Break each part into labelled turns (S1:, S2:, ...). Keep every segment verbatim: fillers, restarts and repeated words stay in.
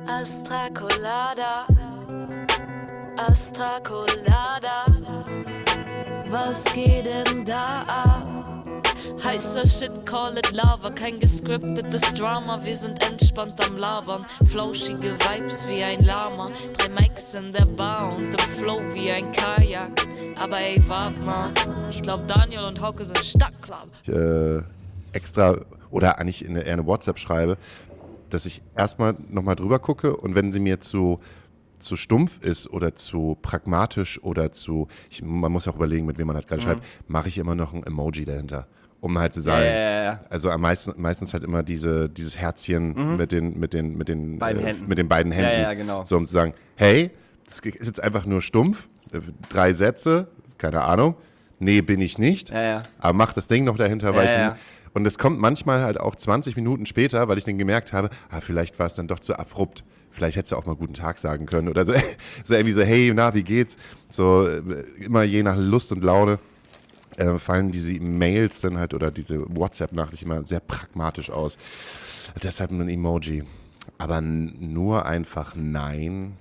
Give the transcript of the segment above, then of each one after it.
S1: Astra Colada, Astra Colada, was geht denn da ab? Heißer Shit, call it Lava, kein gescriptetes Drama, wir sind entspannt am Labern, flauschige Vibes wie ein Lama, drei Mics in der Bar und im Flow wie ein Kajak, aber ey, wart mal, ich glaub Daniel und Hauke sind Stadtclub.
S2: Ich, äh, extra, oder eigentlich in eine, eher eine WhatsApp schreibe, dass ich erstmal nochmal drüber gucke und wenn sie mir zu, zu stumpf ist oder zu pragmatisch oder zu, ich, man muss auch überlegen, mit wem man halt gerade mhm. schreibt, mache ich immer noch ein Emoji dahinter. Um halt zu sagen,
S3: yeah.
S2: also am meisten, meistens halt immer diese, dieses Herzchen mhm. mit den, mit den, mit den,
S3: beiden
S2: äh, mit den beiden Händen.
S3: Ja, ja, genau.
S2: So um zu sagen, hey, das ist jetzt einfach nur stumpf, drei Sätze, keine Ahnung, nee, bin ich nicht,
S3: ja, ja.
S2: aber mach das Ding noch dahinter, weil
S3: ja,
S2: ich
S3: ja.
S2: den, und es kommt manchmal halt auch zwanzig Minuten später, weil ich dann gemerkt habe, ah, vielleicht war es dann doch zu abrupt. Vielleicht hättest du auch mal guten Tag sagen können oder so, so irgendwie so, hey, na, wie geht's? So immer je nach Lust und Laune äh, fallen diese Mails dann halt oder diese WhatsApp-Nachricht immer sehr pragmatisch aus. Deshalb ein Emoji. Aber n- nur einfach nein.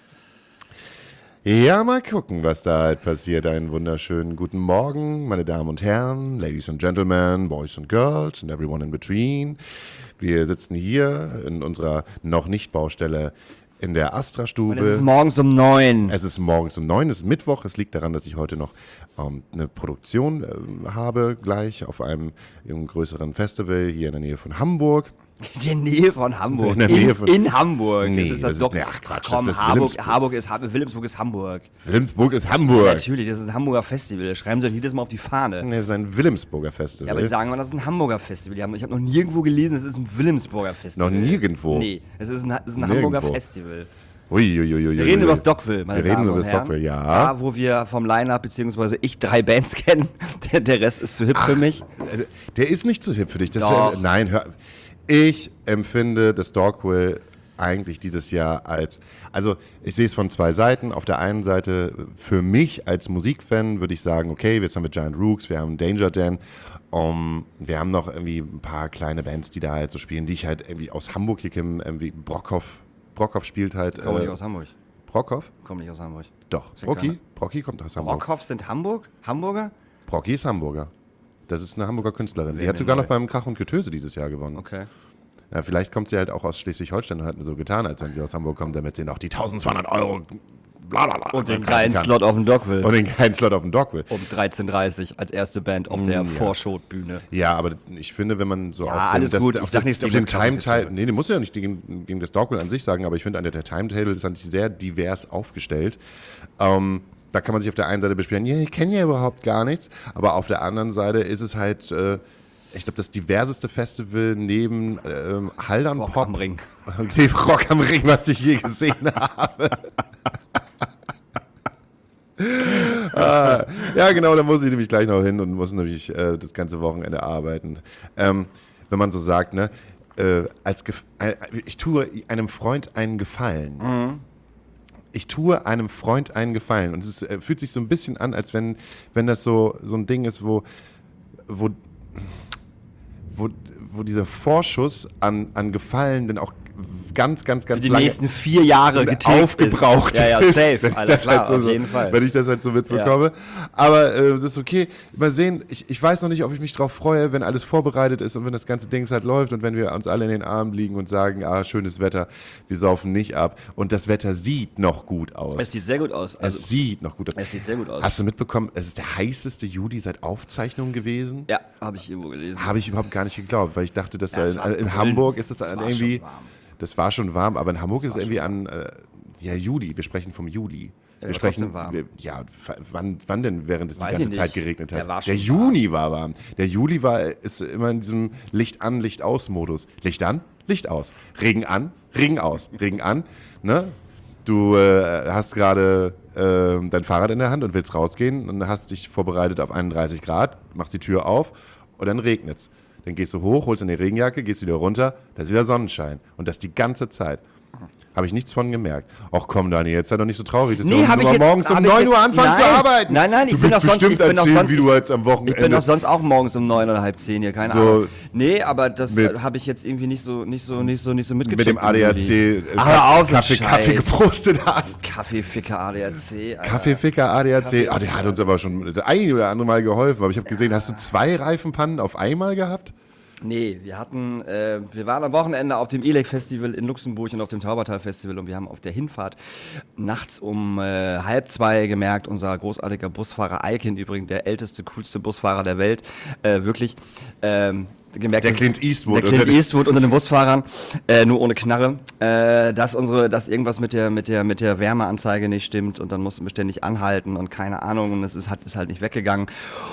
S2: Ja, mal gucken, was da halt passiert. Einen wunderschönen guten Morgen, meine Damen und Herren, Ladies and Gentlemen, Boys and Girls and everyone in between. Wir sitzen hier in unserer noch nicht Baustelle in der Astra-Stube.
S3: Und es ist morgens um neun.
S2: Es ist morgens um neun, es ist Mittwoch. Es liegt daran, dass ich heute noch ähm, eine Produktion äh, habe, gleich auf einem, einem größeren Festival hier in der Nähe von Hamburg.
S3: In der Nähe von Hamburg.
S2: In der Nähe
S3: in,
S2: von
S3: in Hamburg.
S2: Nee,
S3: das ist das,
S2: das
S3: doch.
S2: ist, nee, ach Quatsch,
S3: komm,
S2: das ist
S3: Harburg,
S2: Wilhelmsburg.
S3: Harburg ist, Wilhelmsburg ist Hamburg.
S2: Wilhelmsburg ist Hamburg.
S3: Ja, natürlich, das ist ein Hamburger Festival. Schreiben Sie doch jedes Mal auf die Fahne.
S2: Nee, das ist ein Wilhelmsburger Festival.
S3: Ja, aber die sagen immer, das ist ein Hamburger Festival. Die haben, ich habe noch nirgendwo gelesen, es ist ein Wilhelmsburger Festival.
S2: Noch nirgendwo?
S3: Nee, es ist ein, es ist ein
S2: Nirgendwo.
S3: Hamburger Festival.
S2: Uiuiuiui.
S3: Wir reden über das Dockville, meine
S2: Wir reden
S3: Damen
S2: über
S3: und
S2: das
S3: Herren.
S2: Dockville, ja.
S3: Da, wo wir vom Line-Up, beziehungsweise ich drei Bands kennen. Der, der Rest ist zu hip
S2: Ach,
S3: für mich.
S2: Der ist nicht zu hip für dich. Das
S3: Doch.
S2: Ist, nein, hör. Ich empfinde das Dockville eigentlich dieses Jahr als, also ich sehe es von zwei Seiten. Auf der einen Seite für mich als Musikfan würde ich sagen, okay, jetzt haben wir Giant Rooks, wir haben Danger Dan, um, wir haben noch irgendwie ein paar kleine Bands, die da halt so spielen, die ich halt irgendwie aus Hamburg hier kenne, irgendwie Brockhoff, Brockhoff spielt halt.
S3: Komm
S2: äh,
S3: nicht aus Hamburg.
S2: Brockhoff?
S3: Komm nicht aus Hamburg.
S2: Doch,
S3: Sind
S2: Brocki,
S3: keine-
S2: Brocki kommt aus Hamburg.
S3: Brockhoff sind Hamburg? Hamburger?
S2: Brocki ist Hamburger. Das ist eine Hamburger Künstlerin. Die
S3: Wer
S2: hat
S3: denn
S2: sogar noch
S3: neu?
S2: beim Krach und Getöse dieses Jahr gewonnen.
S3: Okay.
S2: Ja, vielleicht kommt sie halt auch aus Schleswig-Holstein und hat mir so getan, als wenn sie aus Hamburg kommt, damit sie noch die eintausendzweihundert Euro blablabla
S3: Und den
S2: kaufen
S3: geilen
S2: kann.
S3: Slot auf dem Dockville.
S2: Und den geilen Slot auf dem Dockville.
S3: Um dreizehn Uhr dreißig als erste Band auf der
S2: ja.
S3: Vorschotbühne.
S2: Ja, aber ich finde, wenn man so
S3: Ja,
S2: auf
S3: alles
S2: dem,
S3: gut.
S2: auf
S3: Ich sag
S2: das,
S3: nichts
S2: auf
S3: gegen
S2: dem
S3: das
S2: Timetable,
S3: Klassische.
S2: nee, du musst ja nicht gegen, gegen das Dockville an sich sagen, aber ich finde, an der, der Timetable ist eigentlich sehr divers aufgestellt. Ähm, da kann man sich auf der einen Seite beschweren, ja, ich kenne ja überhaupt gar nichts, aber auf der anderen Seite ist es halt, äh, ich glaube, das diverseste Festival neben ähm, Haldern
S3: Rock
S2: Pop.
S3: am Ring.
S2: Okay, Rock am Ring, was ich je gesehen habe. ah, ja, genau, da muss ich nämlich gleich noch hin und muss nämlich äh, das ganze Wochenende arbeiten. Ähm, wenn man so sagt, ne, äh, als Gef- äh, ich tue einem Freund einen Gefallen.
S3: Mhm.
S2: Ich tue einem Freund einen Gefallen. Und es ist, äh, fühlt sich so ein bisschen an, als wenn, wenn das so, so ein Ding ist, wo, wo, wo, wo dieser Vorschuss an, an Gefallen dann auch ganz, ganz, ganz
S3: Die
S2: lange
S3: nächsten vier Jahre getilgt
S2: aufgebraucht
S3: ist. Ja, ja,
S2: ist,
S3: safe.
S2: wenn ich
S3: Alles
S2: das
S3: klar,
S2: halt so,
S3: auf jeden Fall.
S2: Wenn ich das halt so mitbekomme. Aber äh, das ist okay. Mal sehen, ich, ich weiß noch nicht, ob ich mich drauf freue, wenn alles vorbereitet ist und wenn das ganze Ding halt läuft und wenn wir uns alle in den Armen liegen und sagen, ah, schönes Wetter, wir saufen nicht ab. Und das Wetter sieht noch gut aus.
S3: Es sieht sehr gut aus. Also,
S2: es sieht noch gut aus.
S3: es sieht sehr gut aus.
S2: Hast du mitbekommen, es ist der heißeste Juli seit Aufzeichnung gewesen?
S3: Ja, habe ich irgendwo gelesen.
S2: Habe ich überhaupt gar nicht geglaubt, weil ich dachte, dass
S3: Ja, es
S2: in,
S3: war
S2: in
S3: brüllend.
S2: Hamburg ist es
S3: Es war
S2: irgendwie,
S3: schon warm.
S2: das war schon warm, aber in Hamburg ist es
S3: war
S2: irgendwie
S3: schon
S2: an, äh, ja Juli, wir sprechen vom Juli.
S3: Der
S2: wir
S3: war
S2: sprechen,
S3: trotzdem warm.
S2: wir, ja, f- wann, wann denn, während es die
S3: Weiß
S2: ganze
S3: ich
S2: Zeit
S3: nicht.
S2: geregnet hat?
S3: Der war schon
S2: Juni war warm. Der Juli war, ist immer in diesem Licht an, Licht aus Modus. Licht an, Licht aus. Regen an, Regen aus. Regen an, ne? Du äh, hast gerade äh, dein Fahrrad in der Hand und willst rausgehen und hast dich vorbereitet auf einunddreißig Grad, machst die Tür auf und dann regnet's. Dann gehst du hoch, holst eine Regenjacke, gehst wieder runter, da ist wieder Sonnenschein. Und das die ganze Zeit. Habe ich nichts von gemerkt. Ach komm, Daniel, jetzt sei doch nicht so traurig. Das
S3: Nee,
S2: ist
S3: hab ich
S2: ja
S3: jetzt-
S2: morgens um
S3: hab ich
S2: neun
S3: jetzt-
S2: Uhr anfangen
S3: nein,
S2: zu arbeiten.
S3: nein, nein, ich
S2: du
S3: bin
S2: willst
S3: doch sonst-
S2: bestimmt
S3: ich bin doch
S2: erzählen,
S3: sonst-
S2: wie du jetzt am Wochenende...
S3: Ich bin doch sonst auch morgens um neun oder halb zehn hier, keine
S2: So
S3: Ahnung. Nee, aber das
S2: mit-
S3: habe ich jetzt irgendwie nicht so, nicht so, nicht so, nicht so mitgecheckt.
S2: mit dem A D A C äh,
S3: Ach, hör auf, so
S2: Kaffee,
S3: Scheiß.
S2: Kaffee gefrostet hast.
S3: Kaffeeficker A D A C. Alter.
S2: Kaffeeficker A D A C.
S3: Kaffee-
S2: Ah, der hat uns aber schon das ein oder andere Mal geholfen. Aber ich habe gesehen, hast du zwei Reifenpannen auf einmal gehabt?
S3: Nee, wir hatten, äh, wir waren am Wochenende auf dem E L E C-Festival in Luxemburg und auf dem Taubertal-Festival und wir haben auf der Hinfahrt nachts um äh, halb zwei gemerkt, unser großartiger Busfahrer Eiken, übrigens der älteste, coolste Busfahrer der Welt, äh, wirklich, ähm, gemerkt,
S2: Der
S3: dass-
S2: Clint Eastwood
S3: der Clint
S2: unter den-
S3: Eastwood unter den Busfahrern, äh, nur ohne Knarre, äh, dass unsere, dass irgendwas mit der, mit der, mit der Wärmeanzeige nicht stimmt und dann mussten wir ständig anhalten und keine Ahnung und es ist, hat, ist halt nicht weggegangen.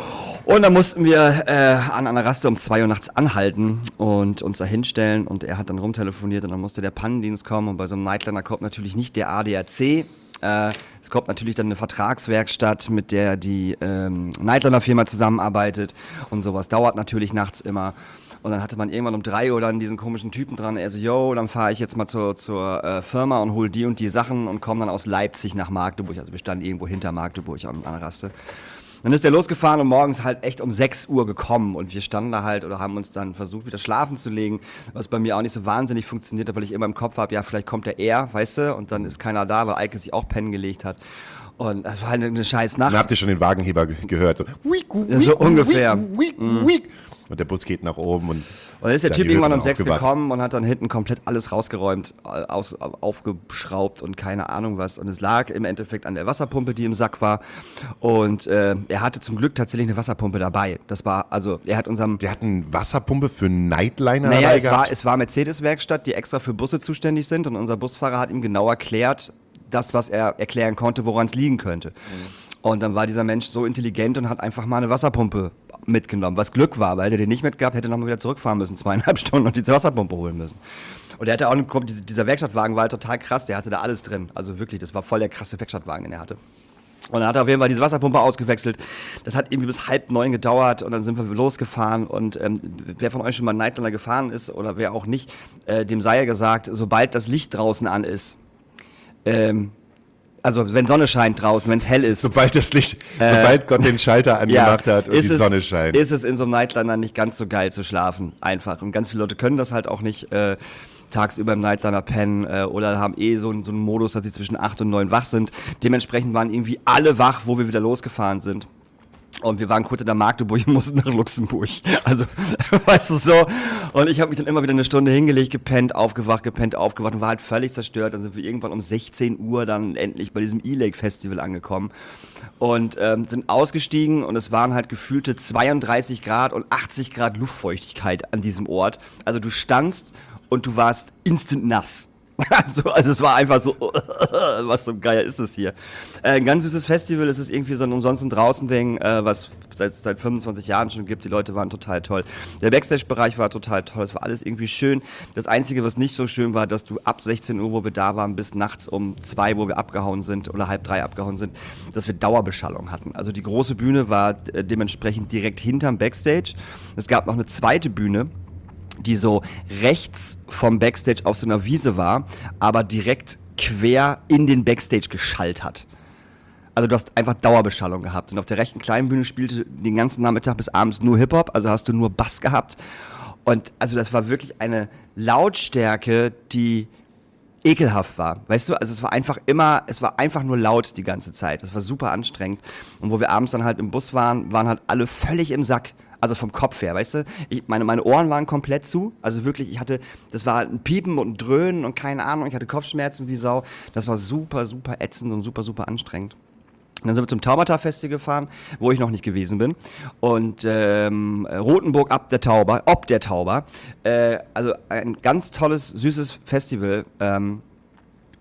S3: Und dann mussten wir äh, an einer Raste um zwei Uhr nachts anhalten und uns da hinstellen und er hat dann rumtelefoniert und dann musste der Pannendienst kommen und bei so einem Nightliner kommt natürlich nicht der A D A C. Äh, es kommt natürlich dann eine Vertragswerkstatt, mit der die ähm, Nightliner-Firma zusammenarbeitet und sowas dauert natürlich nachts immer. Und dann hatte man irgendwann um drei Uhr dann diesen komischen Typen dran. Er so, yo, dann fahre ich jetzt mal zur, zur äh, Firma und hole die und die Sachen und komme dann aus Leipzig nach Magdeburg. Also wir standen irgendwo hinter Magdeburg an, an der Raste. Dann ist er losgefahren und morgens halt echt um sechs Uhr gekommen und wir standen da halt oder haben uns dann versucht, wieder schlafen zu legen, was bei mir auch nicht so wahnsinnig funktioniert hat, weil ich immer im Kopf habe, ja, vielleicht kommt der er, weißt du, und dann ist keiner da, weil Eike sich auch pennen gelegt hat. Und das war halt eine scheiß Nacht.
S2: Dann habt ihr schon den Wagenheber ge- gehört. So, wiek,
S3: Ja, so
S2: wiek,
S3: ungefähr.
S2: wiek, wiek, wiek. Und der Bus geht nach oben. Und,
S3: Und dann ist der
S2: Daniel
S3: Typ irgendwann
S2: wird
S3: um
S2: dann
S3: sechs
S2: aufgewacht.
S3: gekommen und hat dann hinten komplett alles rausgeräumt, äh, aus, aufgeschraubt und keine Ahnung was. Und es lag im Endeffekt an der Wasserpumpe, die im Sack war. Und äh, er hatte zum Glück tatsächlich eine Wasserpumpe dabei. Das war, also er hat unserem...
S2: Der hat eine Wasserpumpe für einen Nightliner
S3: Naja,
S2: dabei
S3: es
S2: gehabt.
S3: war, es war Mercedes-Werkstatt, die extra für Busse zuständig sind und unser Busfahrer hat ihm genau erklärt, das, was er erklären konnte, woran es liegen könnte. Und dann war dieser Mensch so intelligent und hat einfach mal eine Wasserpumpe mitgenommen, was Glück war, weil hätte er den nicht mitgehabt, hätte er nochmal wieder zurückfahren müssen, zweieinhalb Stunden und diese Wasserpumpe holen müssen. Und er hatte auch, einen, dieser Werkstattwagen war halt total krass, der hatte da alles drin, also wirklich, das war voll der krasse Werkstattwagen, den er hatte. Und dann hat er auf jeden Fall diese Wasserpumpe ausgewechselt. Das hat irgendwie bis halb neun gedauert und dann sind wir losgefahren. Und ähm, wer von euch schon mal Nightliner gefahren ist oder wer auch nicht, äh, dem sei ja gesagt, sobald das Licht draußen an ist, ähm, also wenn Sonne scheint draußen, wenn es hell ist,
S2: Sobald das Licht, sobald Gott den Schalter angemacht hat und
S3: ist
S2: die
S3: es,
S2: Sonne scheint.
S3: ist es in so einem Nightliner nicht ganz so geil zu schlafen, einfach. Und ganz viele Leute können das halt auch nicht äh, tagsüber im Nightliner pennen äh, oder haben eh so, so einen Modus, dass sie zwischen acht und neun wach sind. Dementsprechend waren irgendwie alle wach, wo wir wieder losgefahren sind. Und wir waren kurz in der Magdeburg und mussten nach Luxemburg. Also, weißt du so. Und ich habe mich dann immer wieder eine Stunde hingelegt, gepennt, aufgewacht, gepennt, aufgewacht und war halt völlig zerstört. Dann sind wir irgendwann um sechzehn Uhr dann endlich bei diesem E L E C-Festival angekommen und ähm, sind ausgestiegen und es waren halt gefühlte zweiunddreißig Grad und achtzig Grad Luftfeuchtigkeit an diesem Ort. Also du standst und du warst instant nass. Also, also es war einfach so, was so geil ist es hier. Äh, ein ganz süßes Festival, es ist irgendwie so ein umsonst und draußen Ding, äh, was seit, seit fünfundzwanzig Jahren schon gibt. Die Leute waren total toll. Der Backstage-Bereich war total toll, es war alles irgendwie schön. Das Einzige, was nicht so schön war, dass du ab sechzehn Uhr, wo wir da waren, bis nachts um zwei, wo wir abgehauen sind oder halb drei abgehauen sind, dass wir Dauerbeschallung hatten. Also die große Bühne war äh, dementsprechend direkt hinterm Backstage. Es gab noch eine zweite Bühne, die so rechts vom Backstage auf so einer Wiese war, aber direkt quer in den Backstage geschallt hat. Also du hast einfach Dauerbeschallung gehabt. Und auf der rechten kleinen Bühne spielte den ganzen Nachmittag bis abends nur Hip-Hop, also hast du nur Bass gehabt. Und also das war wirklich eine Lautstärke, die ekelhaft war, weißt du, also es war einfach immer, es war einfach nur laut die ganze Zeit, das war super anstrengend und wo wir abends dann halt im Bus waren, waren halt alle völlig im Sack, also vom Kopf her, weißt du, ich, meine, meine Ohren waren komplett zu, also wirklich, ich hatte, das war ein Piepen und ein Dröhnen und keine Ahnung, ich hatte Kopfschmerzen wie Sau, das war super, super ätzend und super, super anstrengend. Und dann sind wir zum Taubertal-Festival gefahren, wo ich noch nicht gewesen bin. Und ähm, Rothenburg ab der Tauber, ob der Tauber. Äh, also ein ganz tolles, süßes Festival. Ähm,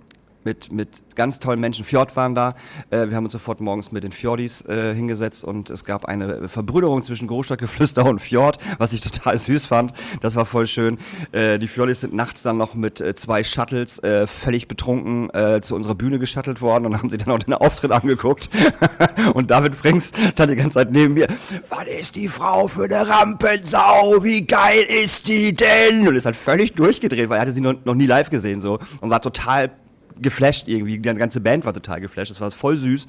S3: mit, mit ganz tollen Menschen. Fjord waren da. Äh, wir haben uns sofort morgens mit den Fjordis äh, hingesetzt und es gab eine Verbrüderung zwischen Großstadtgeflüster und Fjord, was ich total süß fand. Das war voll schön. Äh, die Fjordis sind nachts dann noch mit äh, zwei Shuttles äh, völlig betrunken äh, zu unserer Bühne geschuttelt worden und haben sich dann auch den Auftritt angeguckt. Und David Frings stand die ganze Zeit neben mir. Was ist die Frau für eine Rampensau? Wie geil ist die denn? Und ist halt völlig durchgedreht, weil er hatte sie noch, noch nie live gesehen so und war total geflasht irgendwie. Die ganze Band war total geflasht. Das war voll süß.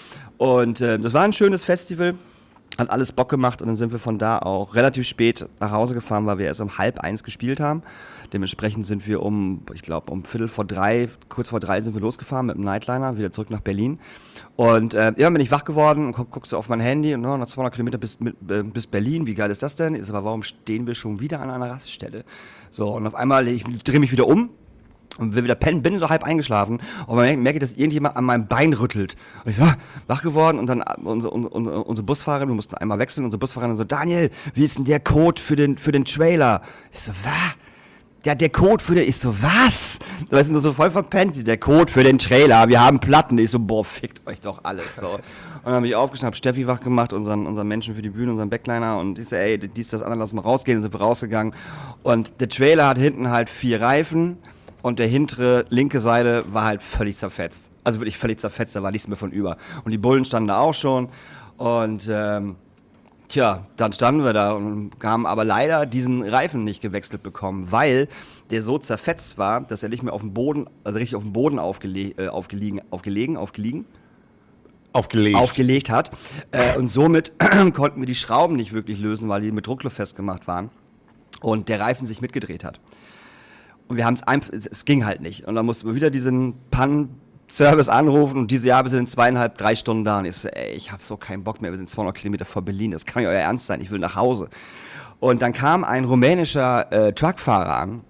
S3: Und äh, das war ein schönes Festival. Hat alles Bock gemacht und dann sind wir von da auch relativ spät nach Hause gefahren, weil wir erst um halb eins gespielt haben. Dementsprechend sind wir um, ich glaube, um Viertel vor drei, kurz vor drei sind wir losgefahren mit dem Nightliner, wieder zurück nach Berlin. Und äh, irgendwann bin ich wach geworden und guck, guckst du auf mein Handy und no, noch zweihundert Kilometer bis, mit, äh, bis Berlin, wie geil ist das denn? Ist aber, warum stehen wir schon wieder an einer Raststelle? So, und auf einmal, ich drehe mich wieder um. Und will wieder pennen, bin so halb eingeschlafen und man merke, dass irgendjemand an meinem Bein rüttelt. Und ich so, wach geworden und dann unsere, unsere, unsere Busfahrerin, wir mussten einmal wechseln, unsere Busfahrerin so, Daniel, wie ist denn der Code für den, für den Trailer? Ich so, was? Ja, der Code für den, ich so, was? Du weißt, nur so voll verpennt, der Code für den Trailer, wir haben Platten. Ich so, boah, fickt euch doch alles. So. Und dann habe ich aufgeschnappt, Steffi wach gemacht, unseren, unseren Menschen für die Bühne, unseren Backliner und ich so, ey, dies, das, andere, lass mal rausgehen, dann sind wir rausgegangen. Und der Trailer hat hinten halt vier Reifen. Und der hintere linke Seite war halt völlig zerfetzt. Also wirklich völlig zerfetzt, da war nichts mehr von über. Und die Bullen standen da auch schon. Und ähm, tja, dann standen wir da und haben aber leider diesen Reifen nicht gewechselt bekommen, weil der so zerfetzt war, dass er nicht mehr auf dem Boden, also richtig auf dem Boden aufgele- äh, aufgelegen, aufgelegen, aufgelegen,
S2: Aufgelegt.
S3: aufgelegt hat. Äh, und somit konnten wir die Schrauben nicht wirklich lösen, weil die mit Druckluft festgemacht waren. Und der Reifen sich mitgedreht hat. Und wir haben es einfach, es ging halt nicht. Und dann mussten wir wieder diesen Pannen-Service anrufen und diese Jahre sind in zweieinhalb, drei Stunden da. Und ich so, ey, ich habe so keinen Bock mehr, wir sind zweihundert Kilometer vor Berlin, das kann nicht euer Ernst sein, ich will nach Hause. Und dann kam ein rumänischer äh, Truckfahrer an,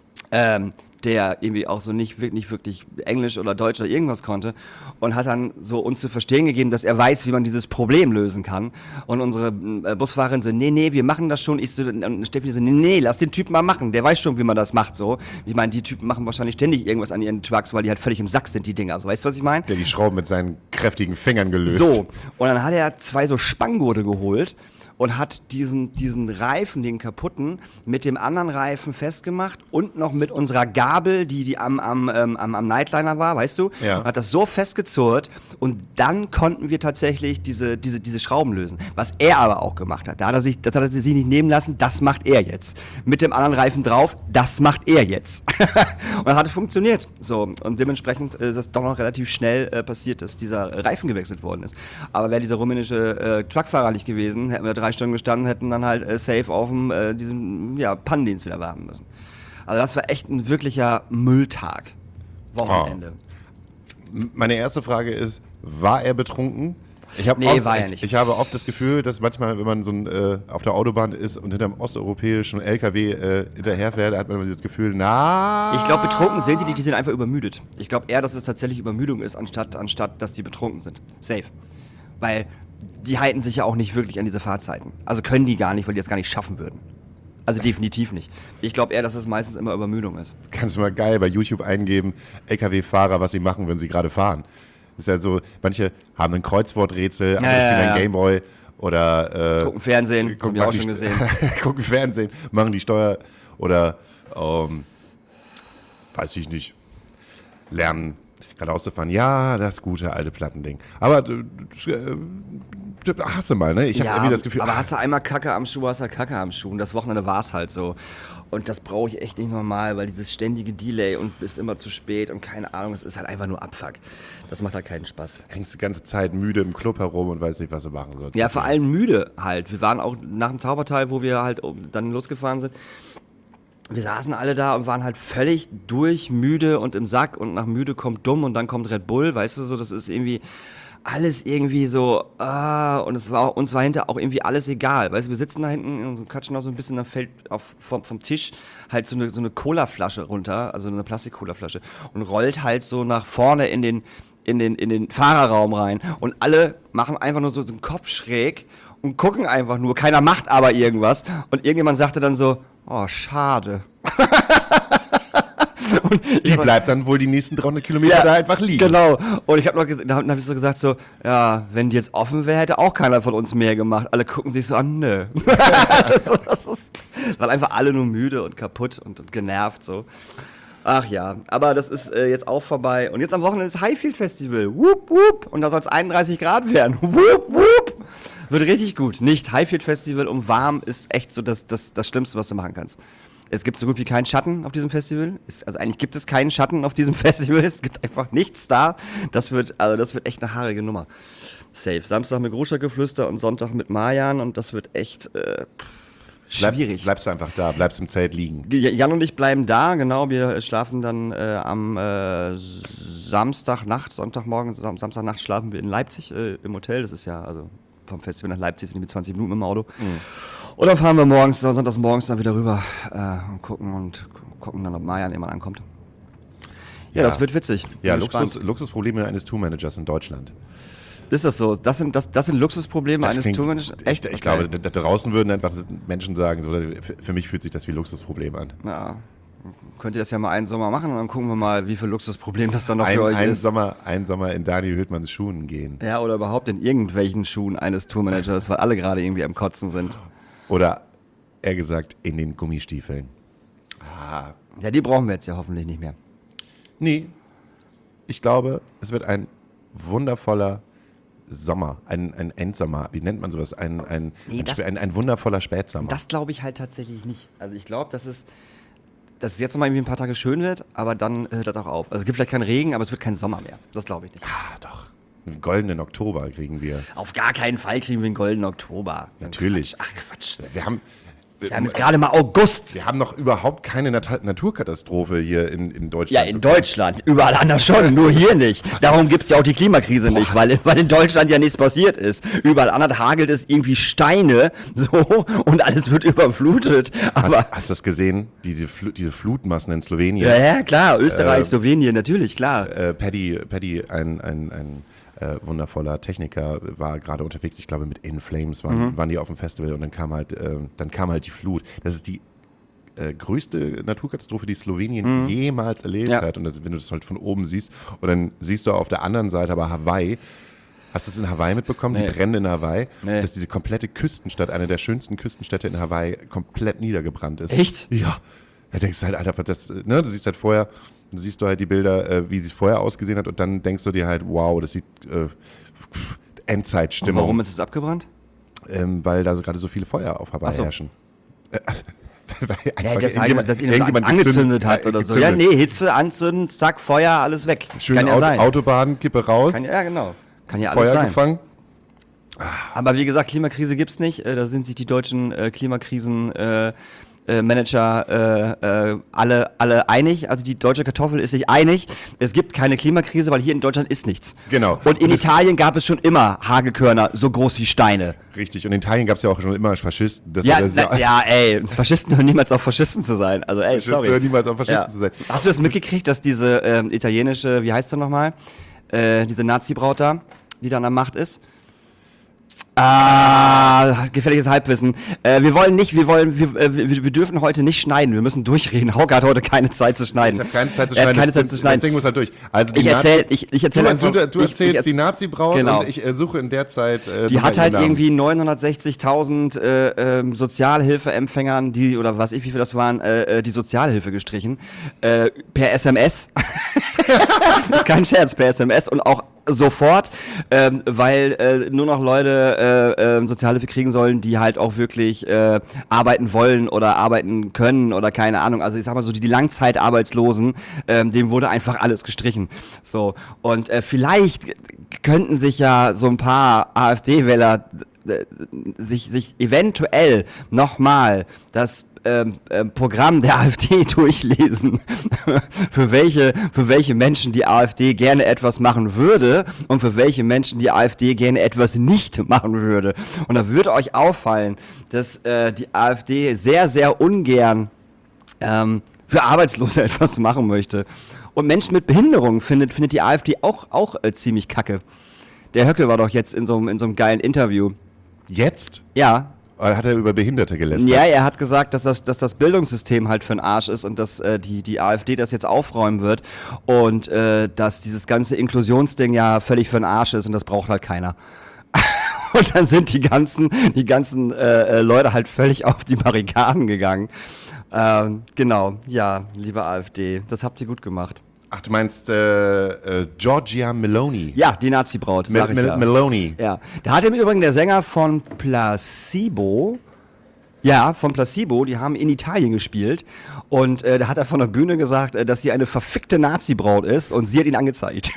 S3: ähm, der irgendwie auch so nicht wirklich, wirklich Englisch oder Deutsch oder irgendwas konnte und hat dann so uns zu verstehen gegeben, dass er weiß, wie man dieses Problem lösen kann. Und unsere äh, Busfahrerin so, nee, nee, wir machen das schon. Ich so, und Steffi so, nee, nee, lass den Typen mal machen, der weiß schon, wie man das macht, so. Ich meine, die Typen machen wahrscheinlich ständig irgendwas an ihren Trucks, weil die halt völlig im Sack sind, die Dinger, so, weißt du, was ich meine?
S2: Der die Schrauben mit seinen kräftigen Fingern gelöst.
S3: So, und dann hat er zwei so Spanngurte geholt und hat diesen, diesen Reifen, den kaputten, mit dem anderen Reifen festgemacht und noch mit unserer Gabel, die, die am, am, ähm, am, am Nightliner war, weißt du?
S2: Ja.
S3: Und hat das so festgezurrt und dann konnten wir tatsächlich diese, diese, diese Schrauben lösen. Was er aber auch gemacht hat. Da hat er sich, das hat er sich nicht nehmen lassen, das macht er jetzt. Mit dem anderen Reifen drauf, das macht er jetzt. Und das hat funktioniert. So, und dementsprechend ist es doch noch relativ schnell äh, passiert, dass dieser Reifen gewechselt worden ist. Aber wäre dieser rumänische äh, Truckfahrer nicht gewesen, hätten wir da drei Stunden gestanden, hätten dann halt äh, safe auf dem, äh, diesem, ja, Pannendienst wieder warten müssen. Also das war echt ein wirklicher Mülltag. Wochenende.
S2: Oh. Meine erste Frage ist, war er betrunken? Ich habe
S3: Nee,
S2: oft,
S3: war er
S2: ich,
S3: nicht.
S2: ich habe oft das Gefühl, dass manchmal, wenn man so ein, äh, auf der Autobahn ist und hinter einem osteuropäischen L K W äh, hinterherfährt, hat man immer dieses Gefühl, na...
S3: Ich glaube, betrunken sind die nicht, die sind einfach übermüdet. Ich glaube eher, dass es tatsächlich Übermüdung ist, anstatt, anstatt dass die betrunken sind. Safe. Weil die halten sich ja auch nicht wirklich an diese Fahrzeiten. Also können die gar nicht, weil die das gar nicht schaffen würden. Also definitiv nicht. Ich glaube eher, dass es meistens immer Übermüdung ist.
S2: Kannst du mal geil bei YouTube eingeben, L K W-Fahrer, was sie machen, wenn sie gerade fahren. Ist ja so, manche haben ein Kreuzworträtsel, andere
S3: Ja,
S2: spielen
S3: ja, ja.
S2: ein Gameboy oder... Äh,
S3: Gucken Fernsehen,
S2: gucken
S3: hab ich auch
S2: die
S3: schon
S2: St-
S3: gesehen.
S2: gucken Fernsehen, machen die Steuer oder, ähm, weiß ich nicht, lernen geradeaus zu fahren. Ja, das gute alte Plattending. Aber äh, äh, hast du mal, ne? Ich habe irgendwie das Gefühl...
S3: aber
S2: ah,
S3: hast du einmal Kacke am Schuh, hast du Kacke am Schuh. Und das Wochenende war es halt so. Und das brauche ich echt nicht normal, weil dieses ständige Delay und bist immer zu spät und keine Ahnung, es ist halt einfach nur Abfuck. Das macht halt keinen Spaß.
S2: hängst die ganze Zeit müde im Club herum und weißt nicht, was du machen sollst.
S3: Ja, vor allem müde halt. Wir waren auch nach dem Taubertal, wo wir halt dann losgefahren sind. Wir saßen alle da und waren halt völlig durch, müde und im Sack und nach müde kommt dumm und dann kommt Red Bull, weißt du so, das ist irgendwie alles irgendwie so, ah, und es war uns war hinter auch irgendwie alles egal, weißt du, wir sitzen da hinten und so quatschen auch so ein bisschen, dann fällt auf, vom, vom Tisch halt so eine, so eine Cola-Flasche runter, also eine Plastik-Cola-Flasche und rollt halt so nach vorne in den, in den, in den Fahrerraum rein und alle machen einfach nur so den Kopf schräg und gucken einfach nur, keiner macht aber irgendwas und irgendjemand sagte dann so, oh, schade. Und
S2: Die bleibt dann wohl die nächsten dreihundert Kilometer
S3: Ja,
S2: da einfach liegen.
S3: Genau. Und ich habe noch ges- da habe hab ich so gesagt, so, ja, wenn die jetzt offen wäre, hätte auch keiner von uns mehr gemacht. Alle gucken sich so an, nö. so, das ist, weil einfach alle nur müde und kaputt und, und genervt so. Ach ja, aber das ist äh, jetzt auch vorbei. Und jetzt am Wochenende ist Highfield Festival. Wupp, wupp. Und da soll es einunddreißig Grad werden. Wupp, wupp. Wird richtig gut. Nicht Highfield Festival und warm ist echt so das, das, das Schlimmste, was du machen kannst. Es gibt so gut wie keinen Schatten auf diesem Festival. Es, also eigentlich gibt es keinen Schatten auf diesem Festival. Es gibt einfach nichts da. Das wird, also das wird echt eine haarige Nummer. Safe. Samstag mit Großstadtgeflüster und Sonntag mit Marjan und das wird echt äh,
S2: Bleib,
S3: schwierig.
S2: Bleibst du einfach da, bleibst im Zelt liegen.
S3: Jan und ich bleiben da, genau. Wir schlafen dann äh, am äh, Samstagnacht, Sonntagmorgen, Sam Samstagnacht schlafen wir in Leipzig äh, im Hotel. Das ist ja, also vom Festival nach Leipzig sind wir zwanzig Minuten mit dem Auto. Mhm. Und dann fahren wir morgens, sonntags morgens dann wieder rüber äh, und gucken und gucken dann, ob Marjan immer ankommt. Ja,
S2: Ja.
S3: das wird witzig.
S2: Ja,
S3: Bin
S2: Luxus,
S3: gespannt.
S2: Luxusprobleme eines Tourmanagers in Deutschland.
S3: Ist das so? Das sind, das, das sind Luxusprobleme
S2: Das
S3: eines
S2: klingt-
S3: Tourmanagers?
S2: Ich, ich glaube, da, da draußen würden einfach Menschen sagen, so, für, für mich fühlt sich das wie Luxusproblem an.
S3: Ja. Könnt ihr das ja mal einen Sommer machen und dann gucken wir mal, wie viel Luxusproblem das dann noch
S2: Ein,
S3: für euch
S2: ein,
S3: ist.
S2: Sommer, ein Sommer in Daniel Hüttmanns Schuhen gehen.
S3: Ja, oder überhaupt in irgendwelchen Schuhen eines Tourmanagers, weil alle gerade irgendwie am Kotzen sind.
S2: Oder, eher gesagt, in den Gummistiefeln. Ah,
S3: Ja, die brauchen wir jetzt ja hoffentlich nicht mehr.
S2: nee. Ich glaube, es wird ein wundervoller Sommer, ein, ein Endsommer. Wie nennt man sowas? Ein, ein,
S3: Nee,
S2: ein,
S3: das-
S2: Spä- ein, ein wundervoller Spätsommer.
S3: Das glaube ich halt tatsächlich nicht. Also ich glaube, dass es, dass es jetzt noch mal irgendwie ein paar Tage schön wird, aber dann hört das auch auf. Also es gibt vielleicht keinen Regen, aber es wird kein Sommer mehr. Das glaube ich nicht.
S2: ah, doch. Einen goldenen Oktober kriegen wir.
S3: Auf gar keinen Fall kriegen wir einen goldenen Oktober.
S2: Natürlich.
S3: Ach Quatsch.
S2: Wir haben,
S3: Wir haben jetzt gerade mal August.
S2: wir haben noch überhaupt keine Nat Naturkatastrophe hier in, in
S3: Ja,
S2: Deutschland.
S3: in Deutschland. Überall anders schon, nur hier nicht. Darum gibt es ja auch die Klimakrise nicht, weil, weil in Deutschland ja nichts passiert ist. Überall anders hagelt es irgendwie Steine so und alles wird überflutet. Aber
S2: Hast, hast du das gesehen? Diese, Fl diese Flutmassen in Slowenien.
S3: ja, ja, klar, Österreich,
S2: Äh,
S3: Slowenien, natürlich, klar.
S2: Äh, Paddy, Paddy, ein, ein, ein äh, wundervoller Techniker, war gerade unterwegs, ich glaube mit In Flames waren,
S3: Mhm.
S2: waren die auf dem Festival und dann kam halt, äh, dann kam halt die Flut. Das ist die äh, größte Naturkatastrophe, die Slowenien jemals erlebt
S3: Mhm. Ja.
S2: hat. Und das, wenn du das halt von oben siehst und dann siehst du auf der anderen Seite aber Hawaii. Hast du es in Hawaii mitbekommen,
S3: Nee.
S2: die Brände in Hawaii?
S3: Nee.
S2: Dass diese komplette Küstenstadt, eine der schönsten Küstenstädte in Hawaii, komplett niedergebrannt ist.
S3: Echt?
S2: Ja. Da denkst du halt, Alter, das, ne, du siehst halt vorher, du siehst du halt die Bilder, äh, wie sie es vorher ausgesehen hat und dann denkst du dir halt, wow, das sieht äh, Endzeitstimmung.
S3: Warum ist es abgebrannt?
S2: Ähm, weil da so gerade so viele Feuer auf Hawaii
S3: Ach so.
S2: herrschen. Äh, weil
S3: Ja,
S2: einfach
S3: das
S2: irgendjemand-
S3: dass ihn
S2: irgendjemand
S3: angezündet hat
S2: äh,
S3: oder so. Ja,
S2: gezündet.
S3: nee, Hitze anzünden, zack, Feuer, alles weg.
S2: Schön
S3: Kann ja
S2: Auto,
S3: sein.
S2: Autobahn, Kippe raus,
S3: Kann, ja, genau. Kann ja alles
S2: Feuer
S3: sein.
S2: gefangen.
S3: Aber wie gesagt, Klimakrise gibt's nicht. Äh, da sind sich die deutschen äh, Klimakrisen äh, äh, Manager äh, äh, alle, alle einig. Also die deutsche Kartoffel ist sich einig. Es gibt keine Klimakrise, weil hier in Deutschland ist nichts.
S2: Genau.
S3: Und in
S2: Und es-
S3: Italien gab es schon immer Hagelkörner so groß wie Steine.
S2: Richtig, und in Italien gab es ja auch schon immer Faschisten. Das
S3: Ja,
S2: das
S3: na, ja, ey, Faschisten hören niemals auf Faschisten zu sein. Also ey,
S2: Faschisten
S3: sorry.
S2: hören niemals auf Faschisten
S3: Ja.
S2: zu sein.
S3: Hast du das mitgekriegt, dass diese ähm, italienische, wie heißt sie nochmal, äh, diese Nazi-Braut da, die da an der Macht ist? Ah, gefährliches Halbwissen. Äh, wir wollen nicht, wir wollen, wir, äh, wir, wir dürfen heute nicht schneiden. Wir müssen durchreden. Hauke hat heute keine Zeit zu schneiden.
S2: Ich habe keine Zeit zu
S3: Er hat
S2: schneiden.
S3: keine
S2: das,
S3: Zeit zu schneiden.
S2: Das Ding muss halt durch. Also die
S3: Ich erzähl,
S2: Nazi-
S3: ich, ich erzähl
S2: Du,
S3: einfach-
S2: du, du
S3: ich-
S2: erzählst
S3: ich,
S2: die Nazi-Braut
S3: Genau.
S2: und ich äh, suche in der Zeit. Äh,
S3: Die
S2: nochmal
S3: hat halt
S2: ihren Namen.
S3: irgendwie neunhundertsechzigtausend äh, ähm, Sozialhilfeempfängern, die, oder was ich, wie viel das waren, äh, äh, die Sozialhilfe gestrichen. Äh, per S M S. Das ist kein Scherz, per S M S und auch sofort, ähm, weil äh, nur noch Leute äh, äh, Sozialhilfe kriegen sollen, die halt auch wirklich äh, arbeiten wollen oder arbeiten können oder keine Ahnung. Also ich sag mal so, die, die Langzeitarbeitslosen, ähm, dem wurde einfach alles gestrichen. So, und äh, vielleicht könnten sich ja so ein paar AfD-Wähler äh, sich, sich eventuell nochmal das ähm, ähm, Programm der AfD durchlesen, für welche, für welche Menschen die AfD gerne etwas machen würde und für welche Menschen die AfD gerne etwas nicht machen würde. Und da würde euch auffallen, dass äh, die AfD sehr, sehr ungern ähm, für Arbeitslose etwas machen möchte. Und Menschen mit Behinderung findet, findet die AfD auch, auch äh, ziemlich kacke. Der Höcke war doch jetzt in so, einem- in so einem geilen Interview.
S2: Jetzt?
S3: Ja,
S2: Oder hat er über Behinderte gelästert?
S3: Ja, er hat gesagt, dass das, dass das Bildungssystem halt für den Arsch ist und dass äh, die, die AfD das jetzt aufräumen wird und äh, dass dieses ganze Inklusionsding ja völlig für den Arsch ist und das braucht halt keiner. Und dann sind die ganzen, die ganzen äh, Leute halt völlig auf die Barrikaden gegangen. Ähm, genau, ja, liebe AfD, das habt ihr gut gemacht.
S2: Ach, du meinst äh, äh, Giorgia Meloni?
S3: Ja, die Nazi-Braut, sag
S2: Mel-
S3: ich
S2: Mel-
S3: ja.
S2: Meloni.
S3: Ja, da hat im Übrigen der Sänger von Placebo, ja, von Placebo, die haben in Italien gespielt und äh, da hat er von der Bühne gesagt, äh, dass sie eine verfickte Nazi-Braut ist und sie hat ihn angezeigt.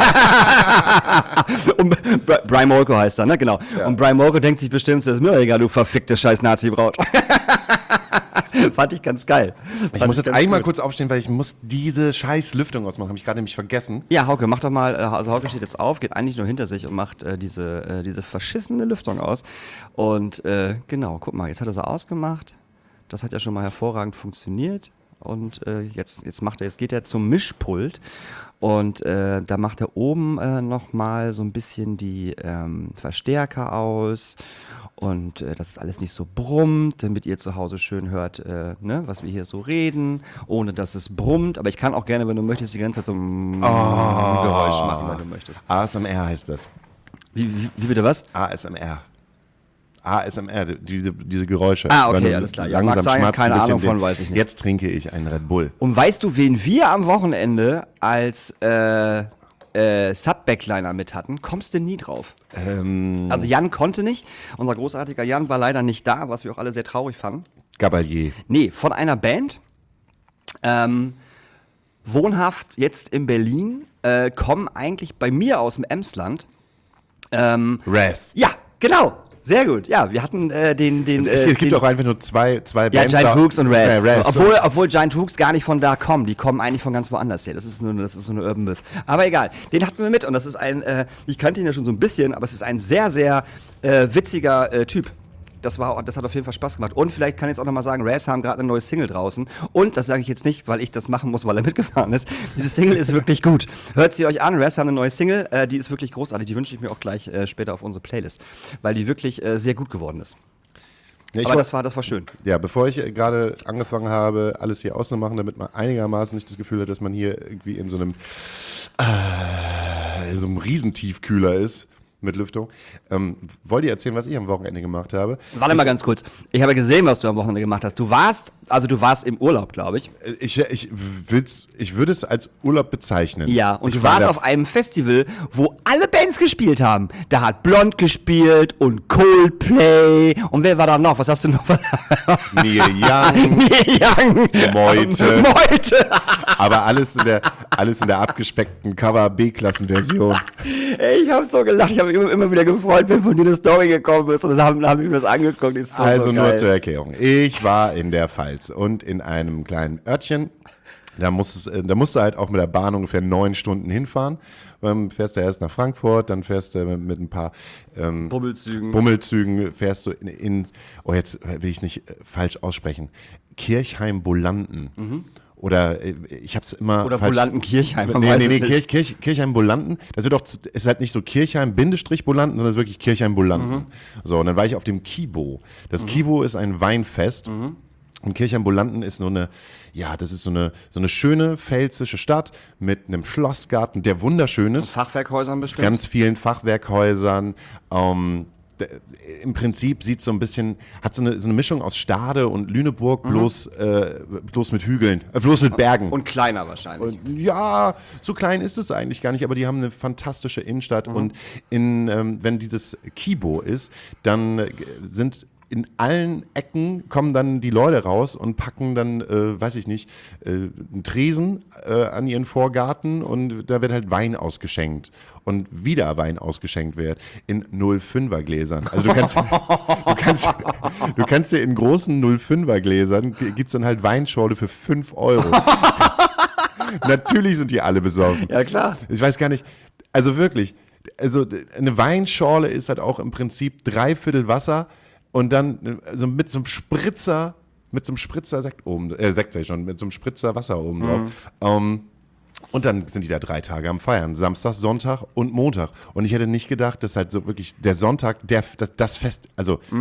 S3: Und Bri- Brian Molko heißt er, ne? Genau.
S2: Ja.
S3: Und Brian Molko denkt sich bestimmt, das ist mir egal, du verfickte scheiß Nazi-Braut. Fand ich ganz geil.
S2: Ich
S3: Fand
S2: muss jetzt
S3: ganz
S2: einmal
S3: gut.
S2: kurz aufstehen, weil ich muss diese scheiß Lüftung ausmachen. Habe ich gerade nämlich vergessen.
S3: Ja, Hauke, mach doch mal, äh, also Hauke steht jetzt auf, geht eigentlich nur hinter sich und macht äh, diese, äh, diese verschissene Lüftung aus. Und äh, genau, guck mal, jetzt hat er sie ausgemacht. Das hat ja schon mal hervorragend funktioniert. Und äh, jetzt, jetzt macht er, jetzt geht er zum Mischpult und äh, da macht er oben äh, nochmal so ein bisschen die ähm, Verstärker aus. Und äh, dass es alles nicht so brummt, damit ihr zu Hause schön hört, äh, ne, was wir hier so reden, ohne dass es brummt. Aber ich kann auch gerne, wenn du möchtest, die ganze Zeit so ein
S2: Oh.
S3: Geräusch machen, wenn du möchtest.
S2: A S M R heißt das.
S3: Wie, wie, wie bitte was?
S2: A S M R. A S M R, diese, diese Geräusche.
S3: Ah, okay,
S2: Wenn du
S3: alles klar. Ja, mag
S2: langsam
S3: sein,
S2: schmatzt,
S3: keine
S2: ein bisschen
S3: Ahnung von,
S2: den-
S3: weiß ich nicht.
S2: Jetzt trinke ich einen Red Bull.
S3: Und weißt du, wen wir am Wochenende als äh, äh, Sub-Backliner mit hatten? Kommst du nie drauf.
S2: Ähm,
S3: Also Jan konnte nicht. Unser großartiger Jan war leider nicht da, was wir auch alle sehr traurig fanden.
S2: Gabalier.
S3: Nee, von einer Band, ähm, wohnhaft jetzt in Berlin, äh, kommen eigentlich bei mir aus dem Emsland. Ähm,
S2: Raz.
S3: ja, genau, sehr gut. Ja, wir hatten äh, den... den
S2: Es
S3: äh,
S2: gibt
S3: den,
S2: auch einfach nur zwei, zwei
S3: ja,
S2: Bands.
S3: Giant
S2: da-
S3: Hooks und Raz.
S2: Ja, Raz.
S3: Obwohl, obwohl Giant Hooks gar nicht von da kommen. Die kommen eigentlich von ganz woanders her. Das ist nur, das ist so eine Urban Myth. Aber egal. Den hatten wir mit und das ist ein, äh, ich kannte ihn ja schon so ein bisschen, aber es ist ein sehr, sehr äh, witziger äh, Typ. Das, war, das hat auf jeden Fall Spaß gemacht. Und vielleicht kann ich jetzt auch nochmal sagen, Raz haben gerade eine neue Single draußen. Und das sage ich jetzt nicht, weil ich das machen muss, weil er mitgefahren ist. Diese Single ist wirklich gut. Hört sie euch an. Raz haben eine neue Single. Äh, die ist wirklich großartig. Die wünsche ich mir auch gleich äh, später auf unsere Playlist. Weil die wirklich äh, sehr gut geworden ist.
S2: Ja, ich
S3: Aber
S2: wollt-
S3: das war, das war schön.
S2: Ja, bevor ich äh, gerade angefangen habe, alles hier auszumachen, damit man einigermaßen nicht das Gefühl hat, dass man hier irgendwie in so einem, äh, in so einem Riesentiefkühler ist mit Lüftung, ähm, wollt ihr erzählen, was ich am Wochenende gemacht habe?
S3: Warte mal ganz kurz. Ich habe gesehen, was du am Wochenende gemacht hast. Du warst, also du warst im Urlaub, glaube ich.
S2: Äh, Ich, ich, will's, ich würde es als Urlaub bezeichnen.
S3: Ja, und
S2: ich
S3: du
S2: war
S3: warst
S2: da-
S3: auf einem Festival, wo alle Bands gespielt haben. Da hat Blond gespielt und Coldplay. Und wer war da noch? Was hast du noch?
S2: Neil Young,
S3: Neil Young.
S2: Meute.
S3: Meute.
S2: aber alles in der, alles in der abgespeckten Cover-B-Klassen-Version.
S3: Ey, ich habe so gelacht. Ich habe mich immer, immer wieder gefreut, wenn von dir eine Story gekommen ist. Und dann haben, haben wir mir das angeguckt. Ist so,
S2: Also
S3: so
S2: nur
S3: geil.
S2: zur Erklärung. Ich war in der Pfalz und in einem kleinen Örtchen. Da, musstest, äh, da musst du halt auch mit der Bahn ungefähr neun Stunden hinfahren. Ähm, fährst du erst nach Frankfurt, dann fährst du mit, mit ein paar ähm,
S3: Bummelzügen.
S2: Bummelzügen, fährst du in, in, oh jetzt will ich es nicht äh, falsch aussprechen, Kirchheim-Bolanden. Oder äh, ich habe es immer
S3: Oder
S2: falsch.
S3: Bolanden-Kirchheim, man
S2: Nee,
S3: weiß
S2: nee,
S3: es
S2: nee,
S3: nicht.
S2: Kirch, Kirch, Kirchheim-Bolanden. Das wird auch, es ist halt nicht so Kirchheim-Bolanden, sondern es ist wirklich Kirchheim-Bolanden.
S3: Mhm.
S2: So, und dann war ich auf dem Kibo. Das Kibo ist ein Weinfest.
S3: Mhm.
S2: Und Kirchheim-Bolanden ist so eine, ja, das ist so eine, so eine schöne pfälzische Stadt mit einem Schlossgarten, der wunderschön ist.
S3: Fachwerkhäusern bestimmt.
S2: Ganz vielen Fachwerkhäusern. Ähm, d- Im Prinzip sieht es so ein bisschen, hat so eine, so eine Mischung aus Stade und Lüneburg, bloß, äh, bloß mit Hügeln, äh, bloß mit Bergen.
S3: Und kleiner wahrscheinlich.
S2: Ja, so klein ist es eigentlich gar nicht, aber die haben eine fantastische Innenstadt und in, ähm, wenn dieses Kibo ist, dann äh, sind in allen Ecken kommen dann die Leute raus und packen dann, äh, weiß ich nicht, äh, einen Tresen äh, an ihren Vorgarten und da wird halt Wein ausgeschenkt und wieder Wein ausgeschenkt wird in null Komma fünfer Gläsern. Also du kannst, du kannst, du kannst dir in großen null Komma fünfer Gläsern gibt es dann halt Weinschorle für fünf Euro. Natürlich sind die alle besoffen.
S3: Ja, klar.
S2: Ich weiß gar nicht, also wirklich, also eine Weinschorle ist halt auch im Prinzip dreiviertel Wasser und dann so mit so einem Spritzer, mit so einem Spritzer Sekt oben, äh, Sekt sag ich schon, mit so einem Spritzer Wasser oben drauf. Ähm, und dann sind die da drei Tage am Feiern, Samstag, Sonntag und Montag. Und ich hätte nicht gedacht, dass halt so wirklich der Sonntag, der, das, das Fest, also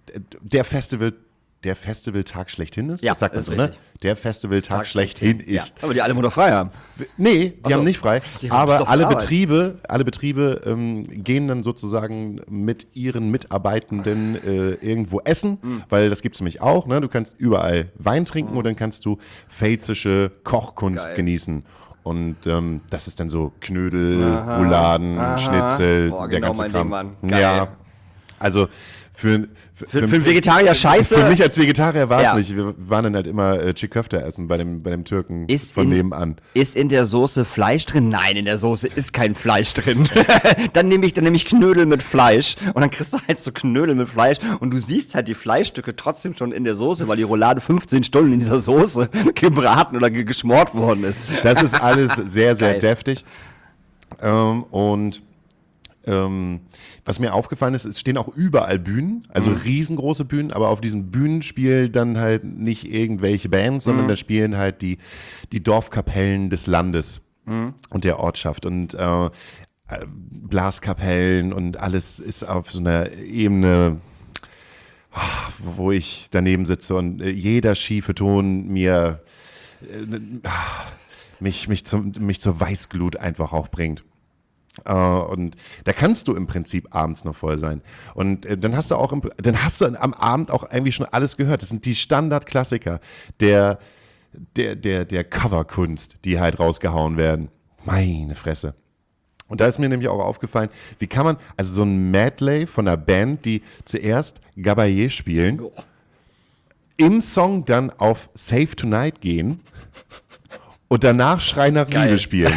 S2: der Festival, der Festivaltag schlechthin ist.
S3: Ja,
S2: das sagt man
S3: ist
S2: so, ne?
S3: richtig.
S2: Der Festivaltag
S3: Tag
S2: schlechthin
S3: Ja.
S2: ist.
S3: Aber die alle Monat frei haben.
S2: Nee, die
S3: Ach so.
S2: haben nicht frei.
S3: Die haben
S2: Aber
S3: doch
S2: alle
S3: Arbeit.
S2: Betriebe, alle Betriebe ähm, gehen dann sozusagen mit ihren Mitarbeitenden äh, irgendwo essen,
S3: Mhm.
S2: weil das gibt es nämlich auch. Ne? Du kannst überall Wein trinken und dann kannst du pfälzische Kochkunst
S3: Geil.
S2: genießen. Und ähm, das ist dann so Knödel,
S3: Aha,
S2: Rouladen,
S3: aha.
S2: Schnitzel,
S3: Boah,
S2: der
S3: genau
S2: ganze
S3: mein
S2: Kram.
S3: Ding, Mann. Geil.
S2: Ja, also für, für,
S3: Für, für einen Vegetarier scheiße.
S2: für mich als Vegetarier war es
S3: Ja.
S2: nicht. Wir waren dann halt immer äh, Chiköfte essen bei dem, bei dem Türken
S3: Ist
S2: von
S3: in-
S2: nebenan.
S3: Ist in der Soße Fleisch drin? Nein, in der Soße ist kein Fleisch drin. dann nehme ich, dann nehm ich Knödel mit Fleisch und dann kriegst du halt so Knödel mit Fleisch und du siehst halt die Fleischstücke trotzdem schon in der Soße, weil die Roulade fünfzehn Stunden in dieser Soße gebraten oder ge- geschmort worden ist.
S2: Das ist alles sehr, sehr
S3: Geil.
S2: deftig. Ähm, und ähm, was mir aufgefallen ist, es stehen auch überall Bühnen, also
S3: Mhm.
S2: riesengroße Bühnen, aber auf diesen Bühnen spielen dann halt nicht irgendwelche Bands, sondern
S3: Mhm.
S2: da spielen halt die, die Dorfkapellen des Landes
S3: Mhm.
S2: und der Ortschaft und äh, äh, Blaskapellen und alles ist auf so einer Ebene, wo ich daneben sitze und äh, jeder schiefe Ton mir äh, mich, mich, zum, mich zur Weißglut einfach auch bringt. Äh, und da kannst du im Prinzip abends noch voll sein. Und äh, dann hast du auch im, dann hast du am Abend auch irgendwie schon alles gehört. Das sind die Standardklassiker der, der, der, der Coverkunst, die halt rausgehauen werden. Meine Fresse. Und da ist mir nämlich auch aufgefallen, wie kann man, also so ein Medley von einer Band, die zuerst Gabayé spielen, im Song dann auf Save Tonight gehen und danach Schrei nach
S3: Geil.
S2: Liebe spielen.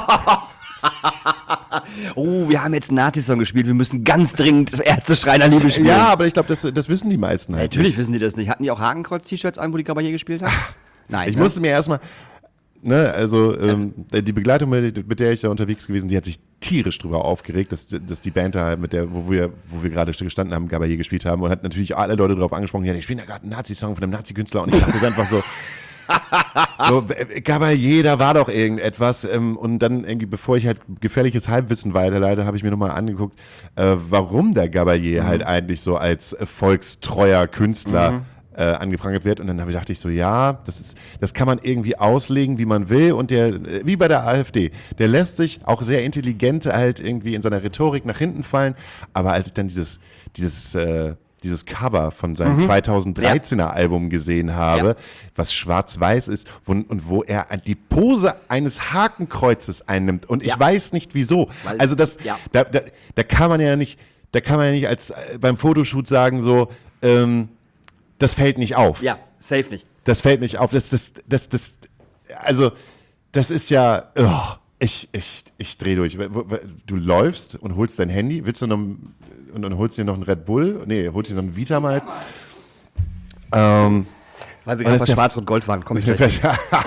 S3: Oh, wir haben jetzt einen Nazi-Song gespielt, wir müssen ganz dringend Ärzte-Schreiner Liebe spielen.
S2: Ja, aber ich glaube, das, das wissen die meisten halt.
S3: Natürlich wissen die das nicht. Hatten die auch Hakenkreuz-T-Shirts an, wo die Gabayé gespielt haben? Nein.
S2: Ich
S3: ne?
S2: musste mir erstmal, ne, also ähm, die Begleitung, mit, mit der ich da unterwegs gewesen, die hat sich tierisch drüber aufgeregt, dass, dass die Band da, mit der, wo wir, wo wir gerade gestanden haben, Gabayé gespielt haben und hat natürlich alle Leute darauf angesprochen, ja, die spielen da gerade einen Nazi-Song von einem Nazi-Künstler und ich dachte einfach so, so, Gabayé, da war doch irgendetwas ähm, und dann irgendwie, bevor ich halt gefährliches Halbwissen weiterleite, habe ich mir nochmal angeguckt, äh, warum der Gabayé halt eigentlich so als äh, volkstreuer Künstler äh, angeprangert wird und dann habe ich dachte ich so, ja, das ist, das kann man irgendwie auslegen, wie man will und der, äh, wie bei der AfD, der lässt sich auch sehr intelligent halt irgendwie in seiner Rhetorik nach hinten fallen, aber als ich dann dieses, dieses, äh, dieses Cover von seinem zweitausenddreizehner Album gesehen habe,
S3: Ja.
S2: was schwarz-weiß ist wo, und wo er die Pose eines Hakenkreuzes einnimmt und ich
S3: Ja.
S2: weiß nicht wieso.
S3: Weil-
S2: also das,
S3: ja.
S2: da, da, da kann man ja nicht, da kann man ja nicht als äh, beim Fotoshoot sagen so, ähm, das fällt nicht auf.
S3: Ja, safe nicht.
S2: Das fällt nicht auf. Das, das, das, das, also, das ist ja, oh, ich, ich, ich drehe durch. Du läufst und holst dein Handy, willst du noch, und dann holst dir noch einen Red Bull, nee, holst dir noch einen Vitamalz. Ähm,
S3: Weil wir
S2: Und
S3: gerade
S2: das
S3: bei
S2: ist ja-
S3: Schwarz-Rot-Gold waren. Komm ich gleich.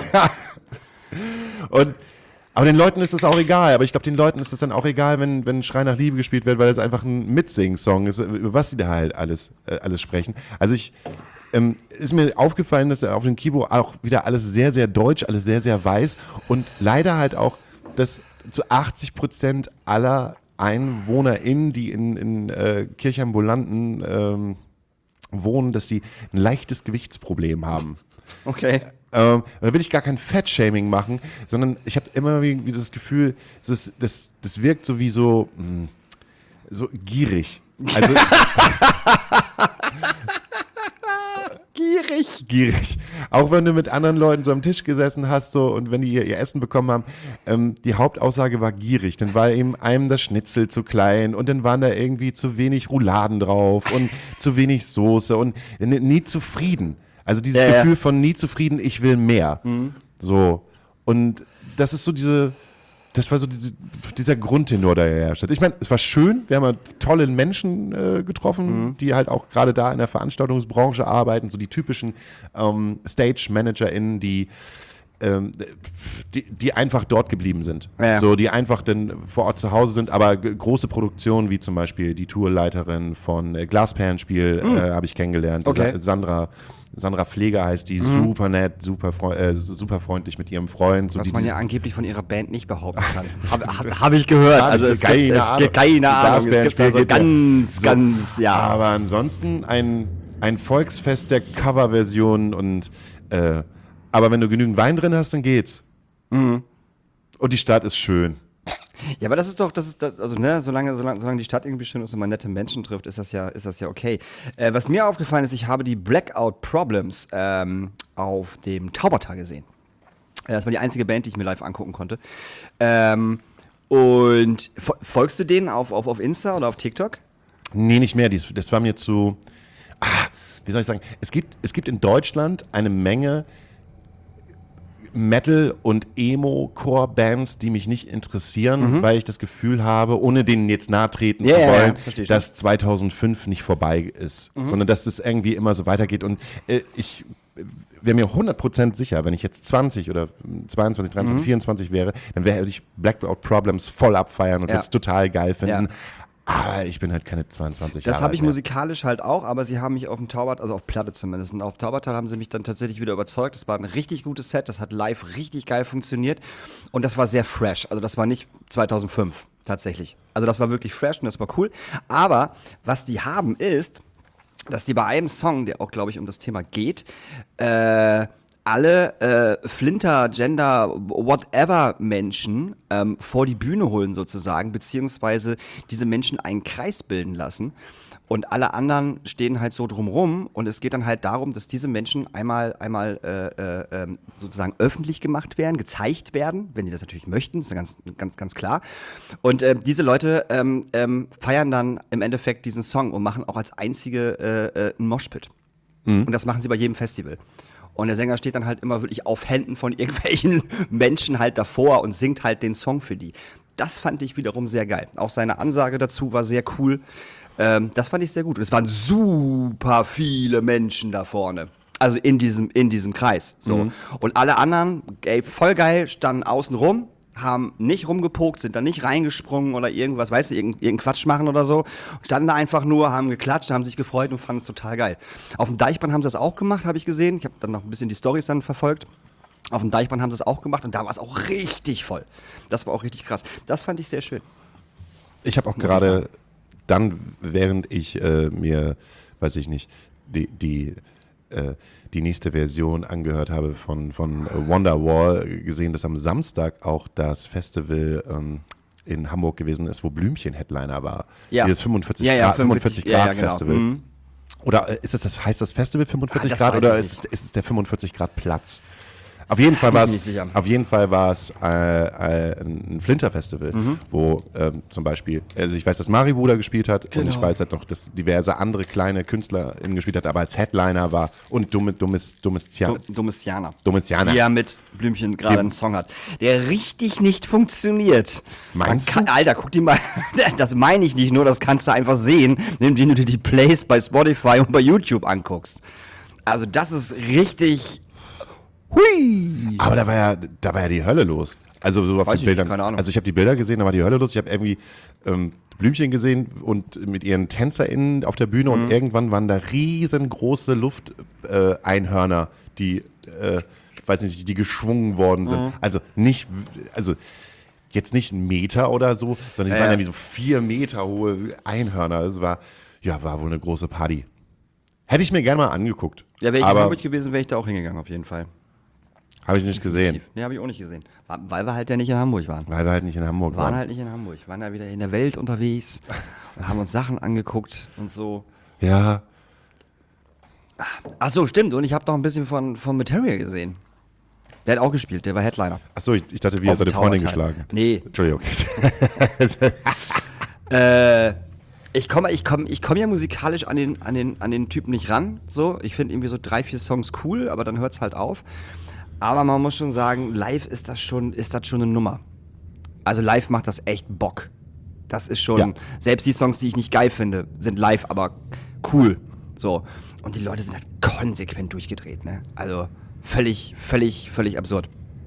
S2: und, aber den Leuten ist das auch egal. Aber ich glaube, den Leuten ist es dann auch egal, wenn, wenn Schrei nach Liebe gespielt wird, weil es einfach ein Mitsing-Song ist, über was sie da halt alles, äh, alles sprechen. Also ich, ähm, ist mir aufgefallen, dass auf dem Kibo auch wieder alles sehr, sehr deutsch, alles sehr, sehr weiß und leider halt auch, dass zu achtzig Prozent aller EinwohnerInnen, die in, in äh, Kirchambulanten ähm, wohnen, dass sie ein leichtes Gewichtsproblem haben.
S3: Okay.
S2: Ähm, da will ich gar kein Fat-Shaming machen, sondern ich habe immer wieder das Gefühl, das, das, das wirkt so wie so, mh, so gierig. Also
S3: Gierig.
S2: gierig. Auch wenn du mit anderen Leuten so am Tisch gesessen hast so, und wenn die ihr, ihr Essen bekommen haben, ähm, die Hauptaussage war gierig. Dann war eben einem das Schnitzel zu klein und dann waren da irgendwie zu wenig Rouladen drauf und zu wenig Soße und n- nie zufrieden. Also dieses
S3: Ja, ja.
S2: Gefühl von nie zufrieden, ich will mehr. So. Und das ist so diese, das war so diese, dieser Grundtenor, der herrscht. Ich meine, es war schön, wir haben halt tolle Menschen äh, getroffen, die halt auch gerade da in der Veranstaltungsbranche arbeiten, so die typischen ähm, Stage-ManagerInnen, die ähm, die, die einfach dort geblieben sind.
S3: Ja.
S2: So, die einfach dann vor Ort zu Hause sind, aber g- große Produktionen, wie zum Beispiel die Tourleiterin von äh, Glasperlenspiel,
S3: Mhm.
S2: äh, habe ich kennengelernt.
S3: Okay.
S2: Sa- Sandra, Sandra Pfleger heißt die,
S3: Mhm.
S2: super nett, super, freu- äh, super freundlich mit ihrem Freund. So
S3: Was
S2: die,
S3: man
S2: dieses-
S3: ja angeblich von ihrer Band nicht behaupten kann. Habe hab, hab ich gehört.
S2: Hab
S3: Also
S2: ich
S3: es
S2: keine
S3: gibt, es
S2: Ahnung.
S3: gibt keine
S2: So
S3: Ahnung. Es gibt
S2: Glasperlenspiel
S3: also
S2: geht ja.
S3: ganz,
S2: So.
S3: ganz, ja.
S2: Aber ansonsten ein, ein Volksfest der Coverversionen und äh, aber wenn du genügend Wein drin hast, dann geht's.
S3: Mhm.
S2: Und die Stadt ist schön.
S3: Ja, aber das ist doch, das ist, das, also ne, solange, solange, solange die Stadt irgendwie schön ist und man nette Menschen trifft, ist das ja, ist das ja okay. Äh, was mir aufgefallen ist, ich habe die Blackout Problems ähm, auf dem Taubertal gesehen. Äh, das war die einzige Band, die ich mir live angucken konnte. Ähm, und fo- folgst du denen auf, auf, auf Insta oder auf TikTok?
S2: Nee, nicht mehr. Dies, das war mir zu. Ah, wie soll ich sagen? Es gibt, es gibt in Deutschland eine Menge Metal- und Emo-Core-Bands, die mich nicht interessieren, weil ich das Gefühl habe, ohne denen jetzt nahe treten
S3: Ja,
S2: zu
S3: ja, ja,
S2: wollen,
S3: versteh schon.
S2: dass zweitausendfünf nicht vorbei ist, sondern dass es irgendwie immer so weitergeht. Und äh, ich wäre mir hundert Prozent sicher, wenn ich jetzt zwanzig oder zweiundzwanzig, dreiundzwanzig, vierundzwanzig wäre, dann wäre ich Blackout Problems voll abfeiern und
S3: Ja.
S2: würde es total geil finden.
S3: Ja.
S2: Aber ich bin halt keine zweiundzwanzig
S3: Das
S2: Jahre
S3: habe
S2: alt
S3: ich
S2: mehr.
S3: musikalisch halt auch, aber sie haben mich auf dem Taubertal, also auf Platte zumindest, und auf Taubertal haben sie mich dann tatsächlich wieder überzeugt. Das war ein richtig gutes Set, das hat live richtig geil funktioniert und das war sehr fresh. Also das war nicht zweitausendfünf tatsächlich. Also das war wirklich fresh und das war cool. Aber was die haben ist, dass die bei einem Song, der auch, glaube ich, um das Thema geht, äh, alle äh, Flinter, Gender, whatever Menschen ähm, vor die Bühne holen sozusagen, beziehungsweise diese Menschen einen Kreis bilden lassen und alle anderen stehen halt so drumrum und es geht dann halt darum, dass diese Menschen einmal, einmal äh, äh, ähm, sozusagen öffentlich gemacht werden, gezeigt werden, wenn die das natürlich möchten, ist ja ganz, ganz, ganz klar. Und äh, diese Leute ähm, ähm, feiern dann im Endeffekt diesen Song und machen auch als einzige äh, äh, einen Moshpit. Mhm. Und das machen sie bei jedem Festival. Und der Sänger steht dann halt immer wirklich auf Händen von irgendwelchen Menschen halt davor und singt halt den Song für die. Das fand ich wiederum sehr geil. Auch seine Ansage dazu war sehr cool. Ähm, das fand ich sehr gut. Und es waren super viele Menschen da vorne. Also in diesem, in diesem Kreis. So. Mhm. Und alle anderen, ey, voll geil, standen außen rum, haben nicht rumgepokt, sind da nicht reingesprungen oder irgendwas, weißt du, irgendeinen irgendein Quatsch machen oder so. Standen da einfach nur, haben geklatscht, haben sich gefreut und fanden es total geil. Auf dem Deichbrand haben sie das auch gemacht, habe ich gesehen. Ich habe dann noch ein bisschen die Storys dann verfolgt. Auf dem Deichbrand haben sie es auch gemacht und da war es auch richtig voll. Das war auch richtig krass. Das fand ich sehr schön.
S2: Ich habe auch
S3: Muss ich
S2: gerade
S3: sagen.
S2: dann, während ich äh, mir, weiß ich nicht, die, die, äh, die nächste Version angehört habe von, von Wonderwall, gesehen, dass am Samstag auch das Festival ähm, in Hamburg gewesen ist, wo Blümchen Headliner war.
S3: Ja.
S2: Dieses fünfundvierzig
S3: Ja, ja,
S2: Grad,
S3: fünfundvierzig,
S2: fünfundvierzig Grad
S3: ja, ja, genau.
S2: Festival.
S3: Mhm.
S2: Oder äh, ist das, das, heißt das Festival fünfundvierzig
S3: Ah, das
S2: Grad
S3: weiß
S2: oder
S3: ich
S2: ist, ist es der fünfundvierzig Grad Platz? Auf jeden Fall war
S3: Bin
S2: es
S3: ich sicher.
S2: auf jeden Fall war es äh, äh, ein Flinter-Festival,
S3: Mhm.
S2: wo ähm, zum Beispiel, also ich weiß, dass Maribu da gespielt hat und
S3: Genau.
S2: ich weiß halt noch, dass diverse andere kleine KünstlerInnen gespielt hat, aber als Headliner war und Dumme, Dummes, Dummes, Tja,
S3: Du- Domestianer.
S2: Domestianer.
S3: Die ja mit Blümchen gerade
S2: Dem-
S3: einen Song hat, der richtig nicht funktioniert.
S2: Meinst
S3: Man kann, Alter, guck dir mal, das meine ich nicht nur, das kannst du einfach sehen, indem du dir die Plays bei Spotify und bei YouTube anguckst. Also das ist richtig, hui.
S2: Aber da war ja, da war ja die Hölle los. Also so auf
S3: Weiß
S2: den
S3: ich
S2: Bildern.
S3: nicht, keine Ahnung.
S2: Also ich habe die Bilder gesehen, da war die Hölle los. Ich habe irgendwie ähm, Blümchen gesehen und mit ihren TänzerInnen auf der Bühne
S3: Mhm.
S2: und irgendwann waren da riesengroße Luft-Einhörner, äh, Einhörner, die, äh, weiß nicht, die geschwungen worden sind.
S3: Mhm.
S2: Also nicht, also jetzt nicht ein Meter oder so, sondern es
S3: Ja,
S2: waren
S3: ja.
S2: irgendwie so vier Meter hohe Einhörner. Das war, ja, war wohl eine große Party. Hätte ich mir gerne mal angeguckt.
S3: Ja, wäre ich in
S2: aber
S3: Hamburg gewesen, wäre ich da auch hingegangen, auf jeden Fall.
S2: habe ich nicht gesehen,
S3: Nee, habe ich auch nicht gesehen. War- Weil wir halt ja nicht in Hamburg waren.
S2: weil wir halt nicht in Hamburg
S3: Wir waren
S2: waren.
S3: halt nicht in Hamburg. Wir waren ja wieder in der Welt unterwegs und haben uns Sachen angeguckt und so.
S2: Ja,
S3: Ach so, stimmt. Und ich habe noch ein bisschen von, von Material gesehen. Der hat auch gespielt, der war Headliner.
S2: achso, ich, ich dachte, wie er
S3: Auf dem
S2: seine Freundin
S3: Taubertal.
S2: geschlagen.
S3: Nee.
S2: Entschuldigung.
S3: Äh, ich komme ich komm, ich komm ja musikalisch an den, an, den, an den Typen nicht ran. So. Ich finde irgendwie so drei, vier Songs cool, aber dann hört es halt auf. Aber man muss schon sagen, live ist das schon, ist das schon eine Nummer. Also live macht das echt Bock. Das ist schon,
S2: Ja.
S3: selbst die Songs, die ich nicht geil finde, sind live, aber cool. So. Und die Leute sind halt konsequent durchgedreht, ne? Also völlig, völlig, völlig absurd.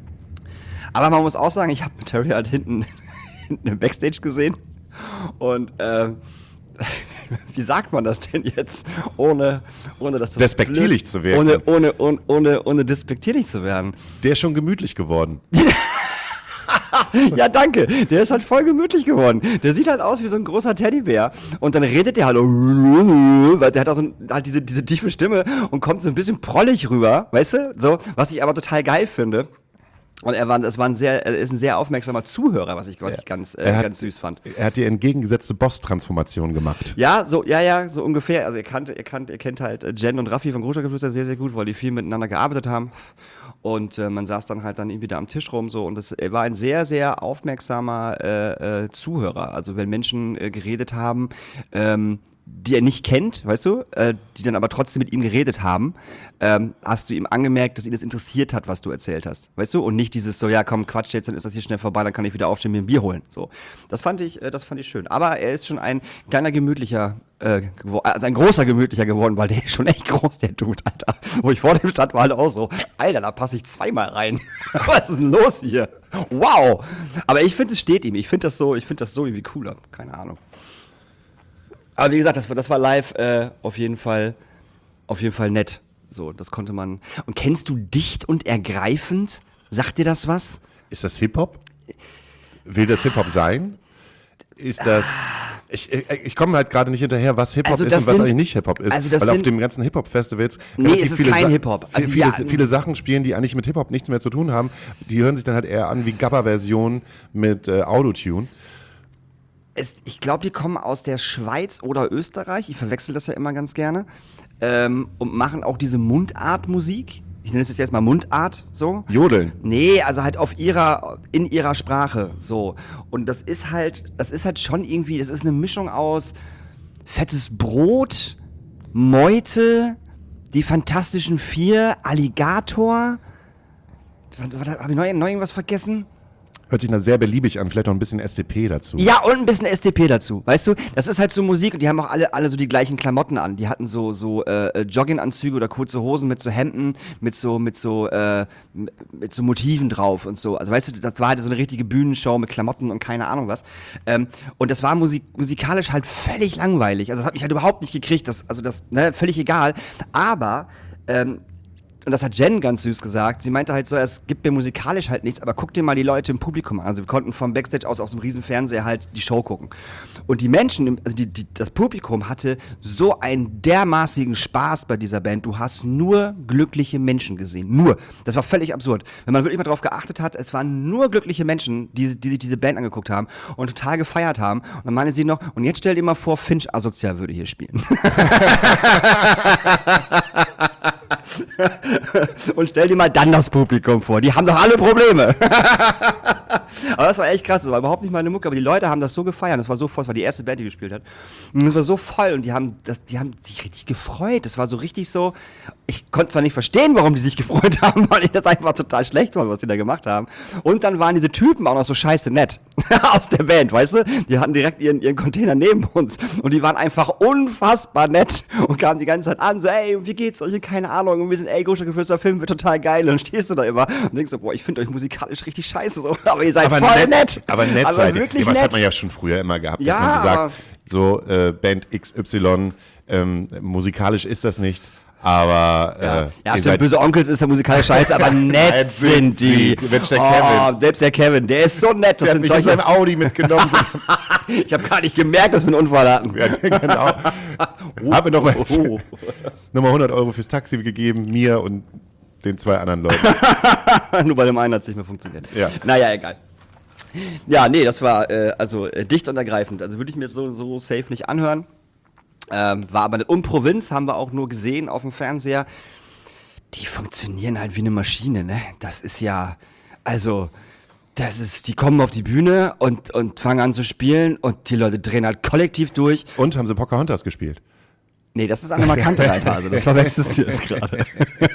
S3: Aber man muss auch sagen, ich habe Terry halt hinten, hinten im Backstage gesehen und ähm, wie sagt man das denn jetzt, ohne, ohne dass das
S2: despektierlich
S3: blöd,
S2: zu werden.
S3: Ohne, ohne, ohne, ohne, ohne despektierlich zu werden.
S2: Der ist schon gemütlich geworden.
S3: Ja, danke. Der ist halt voll gemütlich geworden. Der sieht halt aus wie so ein großer Teddybär. Und dann redet der halt, weil der hat auch so ein, halt diese, diese tiefe Stimme und kommt so ein bisschen prollig rüber, weißt du? So, was ich aber total geil finde. Und er war, das war ein sehr, er ist ein sehr aufmerksamer Zuhörer, was ich, was ich ganz, äh,
S2: hat,
S3: ganz süß fand.
S2: Er hat die entgegengesetzte Boss-Transformation gemacht.
S3: Ja, so, ja, ja, so ungefähr. Also er kannte, er kannte, er kennt halt Jen und Raffi von Großstadtgeflüster sehr, sehr gut, weil die viel miteinander gearbeitet haben. Und äh, man saß dann halt dann irgendwie da am Tisch rum so und es, er war ein sehr, sehr aufmerksamer äh, äh, Zuhörer. Also wenn Menschen äh, geredet haben, ähm, die er nicht kennt, weißt du, äh, die dann aber trotzdem mit ihm geredet haben, ähm, hast du ihm angemerkt, dass ihn das interessiert hat, was du erzählt hast, weißt du, und nicht dieses so, ja komm, Quatsch jetzt, dann ist das hier schnell vorbei, dann kann ich wieder aufstehen, mir ein Bier holen, so. Das fand ich, äh, das fand ich schön. Aber er ist schon ein kleiner gemütlicher, äh, gewo- also ein großer gemütlicher geworden, weil der ist schon echt groß, der Dude, Alter. Wo ich vor dem stand, war halt auch so, Alter, da passe ich zweimal rein. Was ist denn los hier? Wow! Aber ich finde, es steht ihm. Ich finde das so, ich finde das so irgendwie cooler. Keine Ahnung. Aber wie gesagt, das war, das war live äh, auf jeden Fall, auf jeden Fall nett. So, das konnte man. Und kennst du Dicht und Ergreifend? Sagt dir das was?
S2: Ist das Hip-Hop? Will das Hip-Hop sein? Ist das... Ich, ich, ich komme halt gerade nicht hinterher, was Hip-Hop
S3: Also
S2: ist
S3: das
S2: und was
S3: sind-
S2: eigentlich nicht Hip-Hop ist.
S3: also das
S2: weil auf
S3: sind-
S2: dem ganzen Hip-Hop-Festivals
S3: Nee,
S2: relativ
S3: es ist
S2: viele
S3: kein
S2: Sa-
S3: Hip-Hop. Also
S2: viele,
S3: ja,
S2: viele Sachen spielen, die eigentlich mit Hip-Hop nichts mehr zu tun haben. Die hören sich dann halt eher an wie Gabba-Versionen mit äh, Autotune.
S3: Es, ich glaube, die kommen aus der Schweiz oder Österreich. Ich verwechsel das ja immer ganz gerne. Ähm, und machen auch diese Mundart-Musik. Ich nenne es jetzt erstmal Mundart, so.
S2: Jodeln.
S3: Nee, also halt auf ihrer, in ihrer Sprache, so. Und das ist halt, das ist halt schon irgendwie, das ist eine Mischung aus fettes Brot, Meute, die Fantastischen Vier, Alligator. Habe ich noch, noch irgendwas vergessen?
S2: Hört sich dann sehr beliebig an, vielleicht noch ein bisschen S D P dazu.
S3: Ja, und ein bisschen S D P dazu, weißt du? Das ist halt so Musik und die haben auch alle, alle so die gleichen Klamotten an. Die hatten so, so äh, Jogginganzüge oder kurze Hosen mit so Hemden, mit so, mit so, äh, mit so Motiven drauf und so. Also weißt du, das war halt so eine richtige Bühnenshow mit Klamotten und keine Ahnung was. Ähm, und das war musik musikalisch halt völlig langweilig. Also das hat mich halt überhaupt nicht gekriegt. Das, also das, ne, völlig egal. Aber, ähm, und das hat Jen ganz süß gesagt. Sie meinte halt so, es gibt mir musikalisch halt nichts, aber guck dir mal die Leute im Publikum an. Also wir konnten vom Backstage aus auf so einem riesen Fernseher halt die Show gucken. Und die Menschen, im- also die, die, das Publikum hatte so einen dermaßigen Spaß bei dieser Band. Du hast nur glückliche Menschen gesehen. Nur. Das war völlig absurd. Wenn man wirklich mal drauf geachtet hat, es waren nur glückliche Menschen, die, die sich diese Band angeguckt haben und total gefeiert haben. Und dann meinte sie noch, und jetzt stell dir mal vor, Finch Asozial würde hier spielen. Und stell dir mal dann das Publikum vor. Die haben doch alle Probleme. Aber das war echt krass. Das war überhaupt nicht meine Mucke. Aber die Leute haben das so gefeiert. Das war so voll. Das war die erste Band, die gespielt hat. Und das war so voll. Und die haben, das, die haben sich richtig gefreut. Das war so richtig so. Ich konnte zwar nicht verstehen, warum die sich gefreut haben, weil ich das einfach total schlecht fand, was die da gemacht haben. Und dann waren diese Typen auch noch so scheiße nett. Aus der Band, weißt du? Die hatten direkt ihren, ihren Container neben uns. Und die waren einfach unfassbar nett. Und kamen die ganze Zeit an. So, ey, wie geht's euch? Keine Ahnung. Und wir sind, ey, Großstadtgeflüster Film wird total geil. Und dann stehst du da immer und denkst so, boah, ich finde euch musikalisch richtig scheiße. So. Aber ihr seid voll nett.
S2: Aber nett
S3: aber
S2: seid ihr.
S3: wirklich
S2: Ja, was
S3: nett.
S2: hat man ja schon früher immer gehabt,
S3: Ja,
S2: dass man
S3: aber-
S2: gesagt, so äh, Band X Y, ähm, musikalisch ist das nichts, aber äh,
S3: Ja,
S2: ihr
S3: ja stimmt,
S2: seid-
S3: Böse Onkels ist ja musikalisch scheiße, aber nett
S2: Nett
S3: sind die.
S2: sie. Mensch, der
S3: oh,
S2: Kevin.
S3: Selbst der Kevin, der ist so nett. Das
S2: der hat
S3: sind
S2: mich in
S3: solche,
S2: seinem Audi mitgenommen.
S3: ich habe gar nicht gemerkt, dass wir einen Unfall hatten.
S2: Ja, genau. Hab mir noch mal,
S3: Oh.
S2: noch mal hundert Euro fürs Taxi gegeben, mir und den zwei anderen Leuten.
S3: Nur bei dem einen hat es nicht mehr funktioniert.
S2: Ja.
S3: Naja, egal. Ja, nee, das war äh, also äh, dicht und ergreifend. Also würde ich mir jetzt so, so safe nicht anhören. Ähm, war aber nicht. Und Provinz haben wir auch nur gesehen auf dem Fernseher. Die funktionieren halt wie eine Maschine, ne? Das ist ja, also, das ist, die kommen auf die Bühne und, und fangen an zu spielen und die Leute drehen halt kollektiv durch.
S2: Und haben sie Pocahontas gespielt?
S3: Nee, das ist eine markante Reithase, das verwechselst du jetzt gerade.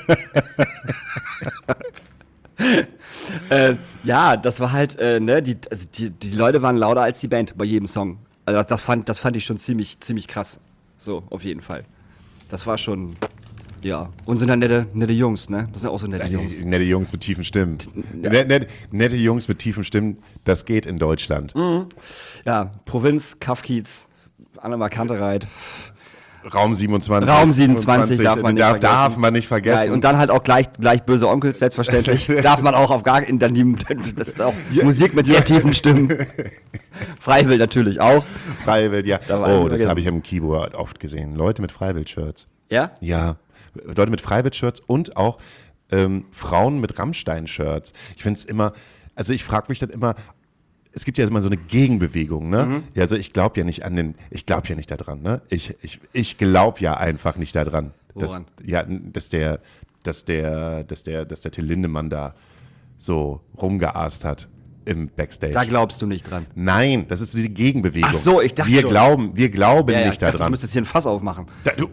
S3: äh, ja, das war halt, äh, ne, die, also die, die Leute waren lauter als die Band bei jedem Song. Also das fand, das fand ich schon ziemlich, ziemlich krass. So, auf jeden Fall. Das war schon, Ja, und sind dann nette, nette Jungs, ne? Das sind auch so nette
S2: Ja,
S3: Jungs.
S2: Nette Jungs mit tiefen Stimmen.
S3: Ja.
S2: Net, net, nette Jungs mit tiefen Stimmen, das geht in Deutschland.
S3: Mhm. Ja, Provinz, Kaffkiez, Annemarie Kantereit.
S2: Raum siebenundzwanzig.
S3: Raum siebenundzwanzig darf man nicht
S2: darf,
S3: vergessen.
S2: darf man nicht vergessen.
S3: Ja, und dann halt auch gleich, gleich böse Onkels, selbstverständlich. Darf man auch auf gar in dann die, das ist auch
S2: Ja.
S3: Musik mit sehr tiefen Stimmen. Freiwild natürlich auch.
S2: Freiwild, ja.
S3: Da war
S2: Oh,
S3: einer
S2: das
S3: vergessen.
S2: habe ich im Keyboard oft gesehen. Leute mit Freiwild-Shirts.
S3: Ja?
S2: Ja, Leute mit Freiwild-Shirts und auch ähm, Frauen mit Rammstein-Shirts. Ich finde es immer, also ich frage mich dann immer, es gibt ja immer so eine Gegenbewegung, ne?
S3: Mhm.
S2: Ja, also ich glaube ja nicht an den, ich glaube ja nicht daran, ne? Ich, ich, ich glaube ja einfach nicht daran, dass,
S3: Woran?
S2: ja, dass der, dass der, dass der, dass der Till Lindemann da so rumgeaßt hat im Backstage.
S3: Da glaubst du nicht dran.
S2: Nein, das ist so die Gegenbewegung.
S3: Ach so, ich dachte
S2: wir
S3: schon.
S2: glauben, wir glauben
S3: Ja, ja, ich
S2: nicht
S3: dachte, du
S2: daran.
S3: müsstest hier ein Fass aufmachen.
S2: Da, du,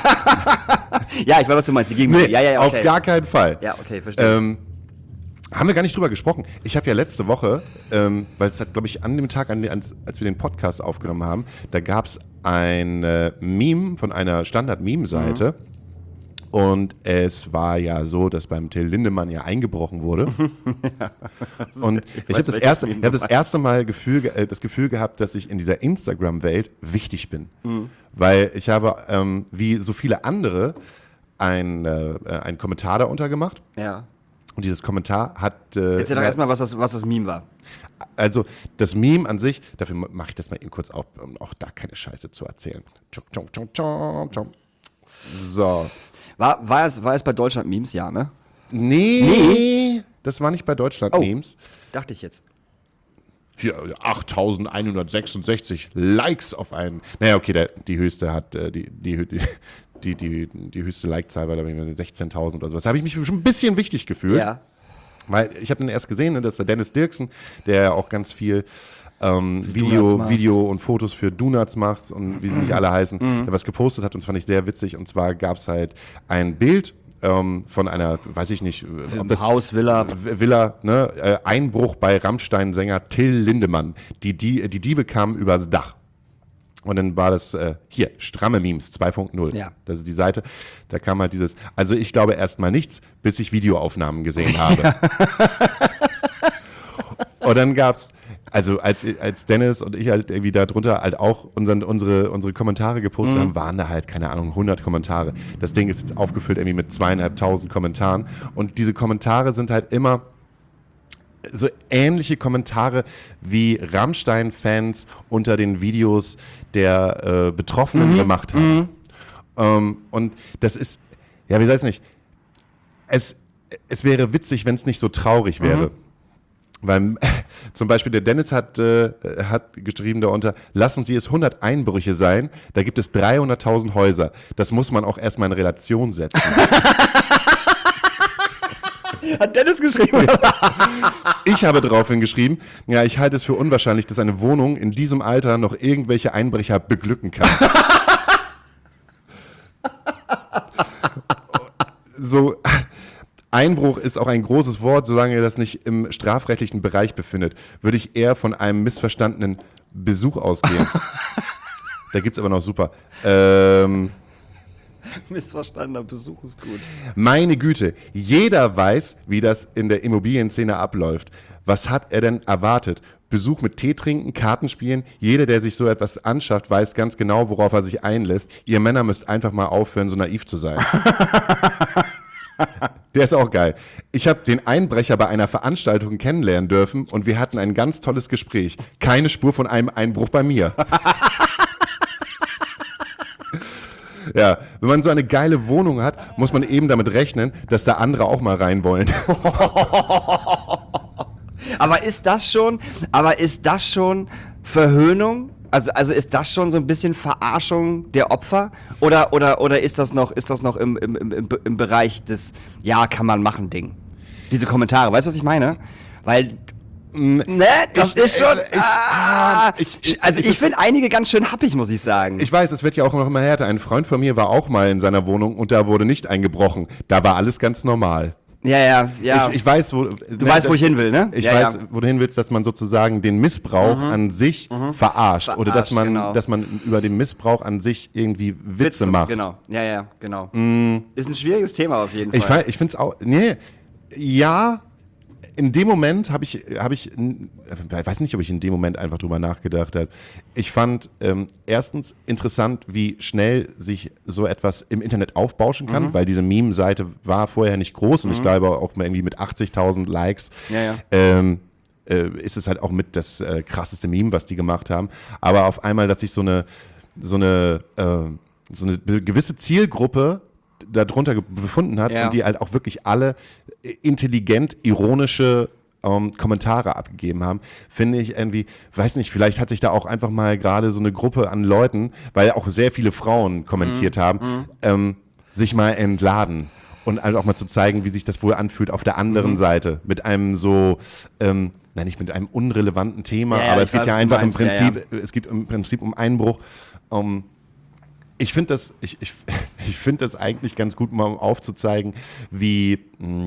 S3: Ja, ich weiß, was du meinst. Die
S2: nee,
S3: Gegenbewegung. Ja, ja, ja, okay.
S2: auf gar keinen Fall.
S3: Ja, okay, verstehe.
S2: Ähm, haben wir gar nicht drüber gesprochen. Ich habe ja letzte Woche, ähm, weil es hat, glaube ich, an dem Tag, an, als, als wir den Podcast aufgenommen haben, da gab es ein äh, Meme von einer Standard-Meme-Seite.
S3: Mhm.
S2: Und es war ja so, dass beim Till Lindemann ja eingebrochen wurde. ja. Und ich,
S3: weiß,
S2: habe das,
S3: welches
S2: erste,
S3: Meme
S2: ich
S3: du
S2: hab das
S3: meinst.
S2: erste Mal Gefühl, ge- äh, das Gefühl gehabt, dass ich in dieser Instagram-Welt wichtig bin.
S3: Mhm.
S2: Weil ich habe, ähm, wie so viele andere, ein, äh, einen Kommentar darunter gemacht.
S3: Ja.
S2: Und dieses Kommentar hat. Äh,
S3: Erzähl doch erstmal, was das, was das Meme war.
S2: also das Meme an sich, dafür mache ich das mal eben kurz auf, um auch da keine Scheiße zu erzählen. Tschum, tschum, tschum, tschum, tschum. So.
S3: War, war, es, war es bei Deutschland Memes? Ja, ne?
S2: Nee,
S3: Nee?
S2: das war nicht bei Deutschland
S3: Oh.
S2: Memes.
S3: Dachte ich jetzt.
S2: Hier, achttausendeinhundertsechsundsechzig Likes auf einen. Naja, okay, der, die höchste hat, äh, die, die, die, die, die, die höchste Like-Zahl war da sechzehntausend oder sowas. Da habe ich mich schon ein bisschen wichtig gefühlt.
S3: Ja.
S2: Weil ich habe den erst gesehen, ne, das ist der Dennis Dirksen, der ja auch ganz viel ähm,
S3: Donuts
S2: Video,
S3: machst.
S2: Video und Fotos für Donuts macht und wie sie nicht alle heißen, der was gepostet hat und das fand ich sehr witzig. Und zwar gab es halt ein Bild ähm, von einer, weiß ich nicht, ob das
S3: Haus, Villa.
S2: Villa, ne, äh, Einbruch bei Rammstein-Sänger Till Lindemann. Die, die, die Diebe kamen übers Dach. Und dann war das äh, hier, stramme Memes zwei Punkt null.
S3: Ja.
S2: Das ist die Seite. Da kam halt dieses, also ich glaube erstmal nichts, bis ich Videoaufnahmen gesehen habe. Und dann gab's, also als, als Dennis und ich halt irgendwie da drunter halt auch unseren, unsere, unsere Kommentare gepostet
S3: Mhm.
S2: haben, waren da halt, keine Ahnung, hundert Kommentare. Das Ding ist jetzt aufgefüllt irgendwie mit zweieinhalbtausend Kommentaren. Und diese Kommentare sind halt immer so ähnliche Kommentare wie Rammstein-Fans unter den Videos der äh, Betroffenen gemacht haben. Ähm, und das ist, ja, wie soll ich es nicht? Es, es wäre witzig, wenn es nicht so traurig wäre. Weil äh, zum Beispiel der Dennis hat, äh, hat geschrieben darunter, lassen Sie es hundert Einbrüche sein, da gibt es dreihunderttausend Häuser. Das muss man auch erstmal in Relation setzen.
S3: Hat Dennis geschrieben?
S2: Ich habe daraufhin geschrieben, ja, ich halte es für unwahrscheinlich, dass eine Wohnung in diesem Alter noch irgendwelche Einbrecher beglücken kann. So, Einbruch ist auch ein großes Wort, solange das nicht im strafrechtlichen Bereich befindet, würde ich eher von einem missverstandenen Besuch ausgehen. Da gibt es aber noch super. Ähm,
S3: Missverstandener Besuch ist gut.
S2: Meine Güte, jeder weiß, wie das in der Immobilienszene abläuft. Was hat er denn erwartet? Besuch mit Tee trinken, Kartenspielen. Jeder, der sich so etwas anschafft, weiß ganz genau, worauf er sich einlässt. Ihr Männer müsst einfach mal aufhören, so naiv zu sein. Der ist auch geil. Ich habe den Einbrecher bei einer Veranstaltung kennenlernen dürfen und wir hatten ein ganz tolles Gespräch. Keine Spur von einem Einbruch bei mir. Ja, wenn man so eine geile Wohnung hat, muss man eben damit rechnen, dass da andere auch mal rein wollen.
S3: Aber ist das schon, aber ist das schon Verhöhnung? Also, also ist das schon so ein bisschen Verarschung der Opfer? Oder, oder, oder ist das noch, ist das noch im, im, im, im Bereich des Ja, kann man machen Ding? Diese Kommentare, weißt du, was ich meine? Weil, ne, das
S2: Ich-
S3: ist schon,
S2: ich-
S3: ah,
S2: ich- ich-
S3: also
S2: ich-
S3: ich finde einige ganz schön happig, muss ich sagen.
S2: Ich weiß, es wird ja auch noch immer härter. Ein Freund von mir war auch mal in seiner Wohnung und da wurde nicht eingebrochen. Da war alles ganz normal.
S3: Ja, ja, ja.
S2: Ich, ich weiß, wo...
S3: Du weißt, wo ich hin will, ne?
S2: Ich
S3: ja,
S2: weiß,
S3: ja.
S2: wo du hin willst, dass man sozusagen den Missbrauch mhm. an sich mhm. verarscht. verarscht. Oder dass man, genau. dass man über den Missbrauch an sich irgendwie Witze, Witze macht.
S3: Genau, ja, ja, genau.
S2: Mm.
S3: Ist ein schwieriges Thema auf jeden
S2: Ich,
S3: Fall.
S2: Ich finde es auch... Nee, ja... In dem Moment habe ich, hab ich, ich weiß nicht, ob ich in dem Moment einfach drüber nachgedacht habe. Ich fand ähm, erstens interessant, wie schnell sich so etwas im Internet aufbauschen kann, mhm. weil diese Meme-Seite war vorher nicht groß und mhm. ich glaube auch mal irgendwie mit achtzigtausend Likes
S3: ja, ja.
S2: Ähm, äh, ist es halt auch mit das äh, krasseste Meme, was die gemacht haben. Aber auf einmal, dass sich so eine, so eine, äh, so eine gewisse Zielgruppe darunter befunden hat ja. und die halt auch wirklich alle intelligent, ironische ähm, Kommentare abgegeben haben, finde ich irgendwie, weiß nicht, vielleicht hat sich da auch einfach mal gerade so eine Gruppe an Leuten, weil auch sehr viele Frauen kommentiert mhm. haben, mhm. Ähm, sich mal entladen und halt auch mal zu zeigen, wie sich das wohl anfühlt auf der anderen mhm. Seite, mit einem so, ähm, nein, nicht mit einem unrelevanten Thema, ja, aber es geht ja einfach im Prinzip, ja, ja. es geht im Prinzip um Einbruch, um Ich finde das, ich, ich, ich find das eigentlich ganz gut, mal aufzuzeigen, wie,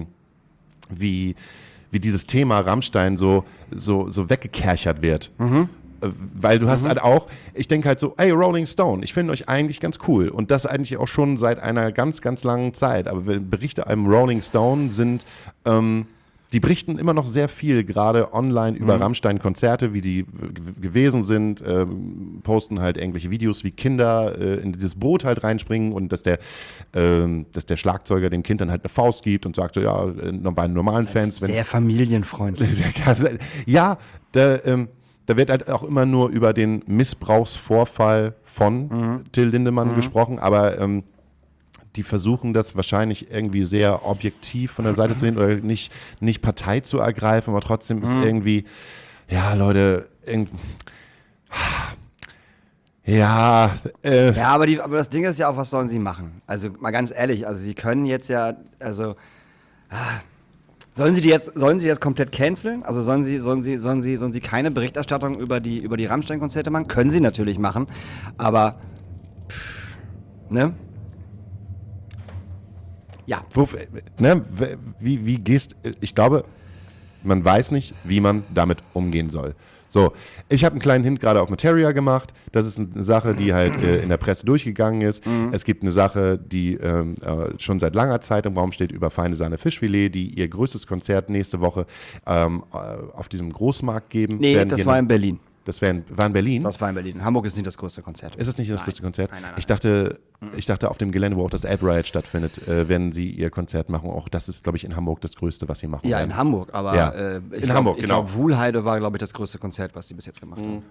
S2: wie, wie dieses Thema Rammstein so, so, so weggekerchert wird. Mhm. Weil du hast mhm. halt auch, ich denke halt so, ey, Rolling Stone, ich finde euch eigentlich ganz cool. Und das eigentlich auch schon seit einer ganz, ganz langen Zeit. Aber Berichte einem Rolling Stone sind... Ähm, Die berichten immer noch sehr viel, gerade online über mhm. Rammstein-Konzerte, wie die g- gewesen sind, ähm, posten halt irgendwelche Videos, wie Kinder äh, in dieses Boot halt reinspringen und dass der, ähm, dass der Schlagzeuger dem Kind dann halt eine Faust gibt und sagt so, ja, bei normalen Fans.
S3: Sehr
S2: wenn,
S3: familienfreundlich.
S2: Ja, da, ähm, da wird halt auch immer nur über den Missbrauchsvorfall von mhm. Till Lindemann mhm. gesprochen, aber ähm, die versuchen das wahrscheinlich irgendwie sehr objektiv von der Seite zu sehen oder nicht, nicht Partei zu ergreifen, aber trotzdem ist mhm. irgendwie, ja, Leute, irgendwie, ja. Äh.
S3: Ja, aber, die, aber das Ding ist ja auch, was sollen sie machen? Also mal ganz ehrlich, also sie können jetzt ja, also, ah, sollen sie die jetzt, sollen sie jetzt komplett canceln? Also sollen sie, sollen sie, sollen sie, sollen sie keine Berichterstattung über die, über die Rammstein-Konzerte machen? Können sie natürlich machen, aber, pff, ne? Ja.
S2: Wo, ne, wie, wie gehst, ich glaube, man weiß nicht, wie man damit umgehen soll. So, ich habe einen kleinen Hint gerade auf Materia gemacht. Das ist eine Sache, die halt äh, in der Presse durchgegangen ist. Mhm. Es gibt eine Sache, die ähm, äh, schon seit langer Zeit im Raum steht, über Feine Sahne Fischfilet, die ihr größtes Konzert nächste Woche ähm, auf diesem Großmarkt geben.
S3: Nee, werden das war in Berlin.
S2: Das wär in, war in Berlin?
S3: Das war in Berlin. Hamburg ist nicht das größte Konzert.
S2: Ist es nicht das nein. größte Konzert?
S3: Nein, nein, nein.
S2: Ich dachte, ich dachte, auf dem Gelände, wo auch das Ape Riot stattfindet, äh, werden sie ihr Konzert machen. Auch das ist, glaube ich, in Hamburg das größte, was sie machen
S3: Ja,
S2: werden.
S3: in Hamburg. Aber
S2: ja.
S3: äh,
S2: in
S3: glaub,
S2: Hamburg,
S3: ich
S2: genau.
S3: glaube, Wuhlheide war, glaube ich, das größte Konzert, was sie bis jetzt gemacht mhm. haben.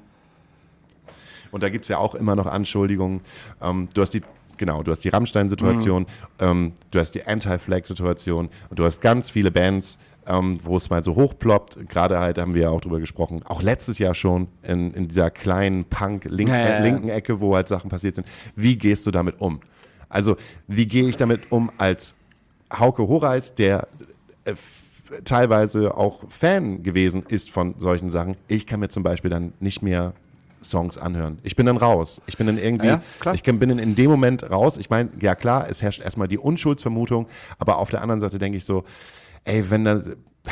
S2: Und da gibt es ja auch immer noch Anschuldigungen. Ähm, du hast die Genau, du hast die Rammstein-Situation, mhm. ähm, du hast die Anti-Flag-Situation und du hast ganz viele Bands, ähm, wo es mal so hochploppt. Gerade halt haben wir ja auch drüber gesprochen, auch letztes Jahr schon in, in dieser kleinen Punk-linken
S3: ja, ja, ja.
S2: linken Ecke, wo halt Sachen passiert sind. Wie gehst du damit um? Also, wie gehe ich damit um als Hauke Horeis, der äh, f- teilweise auch Fan gewesen ist von solchen Sachen? Ich kann mir zum Beispiel dann nicht mehr Songs anhören. Ich bin dann raus. Ich bin dann irgendwie,
S3: ja, klar.
S2: ich bin dann in dem Moment raus. Ich meine, ja klar, es herrscht erstmal die Unschuldsvermutung, aber auf der anderen Seite denke ich so, ey, wenn da...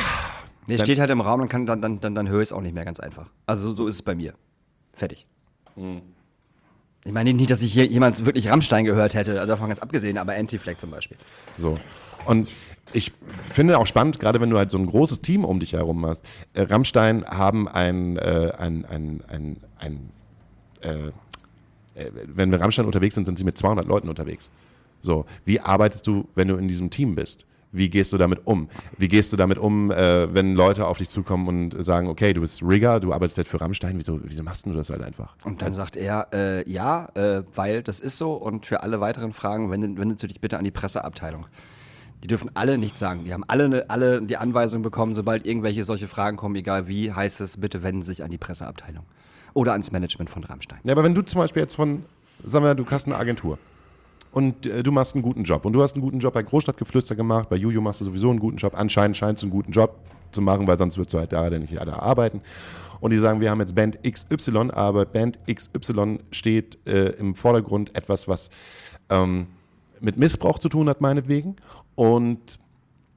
S3: Der steht halt im Raum, dann, kann, dann, dann, dann, dann höre ich es auch nicht mehr ganz einfach. Also so, so ist es bei mir. Fertig. Mhm. Ich meine nicht, dass ich hier jemand wirklich Rammstein gehört hätte, also davon ganz abgesehen, aber Anti-Flag zum Beispiel.
S2: So. Und ich finde auch spannend, gerade wenn du halt so ein großes Team um dich herum hast. Äh, Rammstein haben ein, äh, ein, ein, ein, ein äh, äh, wenn wir Rammstein unterwegs sind, sind sie mit zweihundert Leuten unterwegs. So, wie arbeitest du, wenn du in diesem Team bist? Wie gehst du damit um? Wie gehst du damit um, äh, wenn Leute auf dich zukommen und sagen, okay, du bist Rigger, du arbeitest jetzt für Rammstein, wieso, wieso machst du das halt einfach?
S3: Und dann sagt er, äh, ja, äh, weil das ist so und für alle weiteren Fragen wendest wende du dich bitte an die Presseabteilung. Die dürfen alle nichts sagen. Die haben alle, alle die Anweisung bekommen, sobald irgendwelche solche Fragen kommen, egal wie, heißt es, bitte wenden Sie sich an die Presseabteilung. Oder ans Management von Rammstein.
S2: Ja, aber wenn du zum Beispiel jetzt von, sagen wir, du hast eine Agentur und äh, du machst einen guten Job und du hast einen guten Job bei Großstadtgeflüster gemacht, bei Juju machst du sowieso einen guten Job, anscheinend scheinst du einen guten Job zu machen, weil sonst würdest du halt da nicht alle arbeiten. Und die sagen, wir haben jetzt Band X Y, aber Band X Y steht äh, im Vordergrund etwas, was ähm, mit Missbrauch zu tun hat, meinetwegen. Und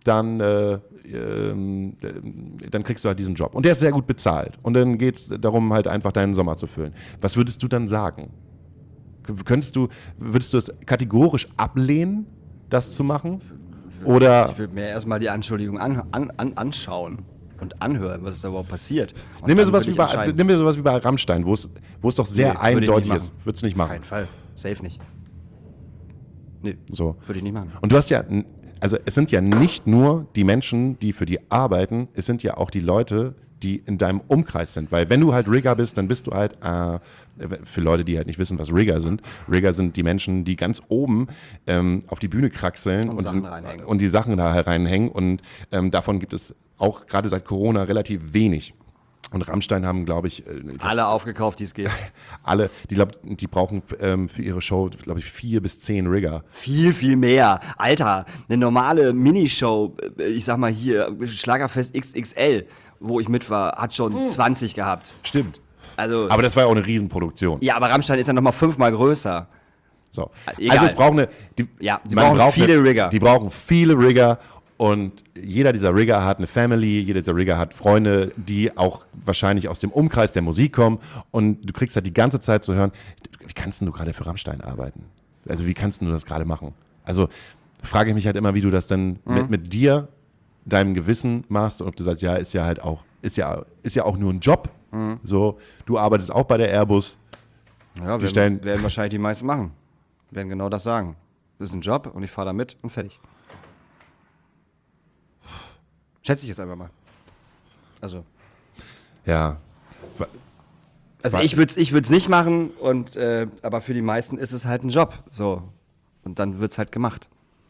S2: dann, äh, ähm, dann kriegst du halt diesen Job. Und der ist sehr gut bezahlt. Und dann geht es darum, halt einfach deinen Sommer zu füllen. Was würdest du dann sagen? Könntest du, würdest du es kategorisch ablehnen, das zu machen? Oder
S3: Ich würde mir erstmal die Anschuldigung an, an, an, anschauen und anhören, was da überhaupt passiert. Und
S2: nimm mir,
S3: dann
S2: sowas
S3: würde
S2: wie
S3: ich
S2: bei,
S3: entscheiden.
S2: nimm mir sowas wie bei Rammstein, wo es, wo es doch sehr
S3: Nee, würde ich nicht
S2: eindeutig
S3: machen.
S2: ist. Würdest du nicht
S3: Auf
S2: machen?
S3: keinen Fall. Safe nicht. Nee,
S2: So.
S3: würde ich nicht machen.
S2: Und du hast ja, also es sind ja nicht nur die Menschen, die für die arbeiten, es sind ja auch die Leute, die in deinem Umkreis sind. Weil wenn du halt Rigger bist, dann bist du halt, äh, für Leute, die halt nicht wissen, was Rigger sind, Rigger sind die Menschen, die ganz oben ähm, auf die Bühne kraxeln
S3: Und
S2: und,
S3: Sachen
S2: sind,
S3: reinhängen.
S2: und die Sachen da reinhängen. Und ähm, davon gibt es auch gerade seit Corona relativ wenig. Und Rammstein haben, glaube ich, äh, ich glaub,
S3: Alle aufgekauft, die es gibt.
S2: alle, die, glaub, die brauchen ähm, für ihre Show, glaube ich, vier bis zehn Rigger.
S3: Viel, viel mehr. Alter, eine normale Minishow, äh, ich sag mal hier, Schlagerfest X X L, wo ich mit war, hat schon zwanzig gehabt.
S2: Stimmt.
S3: Also,
S2: Aber das war ja auch eine Riesenproduktion.
S3: ja, aber Rammstein ist ja nochmal fünfmal größer.
S2: So.
S3: Egal.
S2: Also es braucht eine. Die,
S3: Ja, die
S2: man
S3: brauchen
S2: braucht
S3: viele
S2: eine,
S3: Rigger.
S2: Die brauchen viele Rigger und jeder dieser Rigger hat eine Family, jeder dieser Rigger hat Freunde, die auch wahrscheinlich aus dem Umkreis der Musik kommen und du kriegst halt die ganze Zeit zu hören, wie kannst denn du gerade für Rammstein arbeiten? Also wie kannst denn du das gerade machen? Also frage ich mich halt immer, wie du das dann
S3: Mhm.
S2: mit, mit dir, deinem Gewissen machst und ob du sagst, ja, ist ja halt auch, ist ja, ist ja auch nur ein Job.
S3: Mhm.
S2: So, du arbeitest auch bei der Airbus.
S3: Ja,
S2: Die
S3: werden,
S2: stellen-
S3: werden wahrscheinlich die meisten machen. Werden genau das sagen. Das ist ein Job und ich fahre da mit und fertig. Schätze ich jetzt einfach mal. Also,
S2: Ja.
S3: also
S2: war-
S3: ich würde es ich würd's nicht machen, und, äh, aber für die meisten ist es halt ein Job. So. Und dann wird es halt gemacht.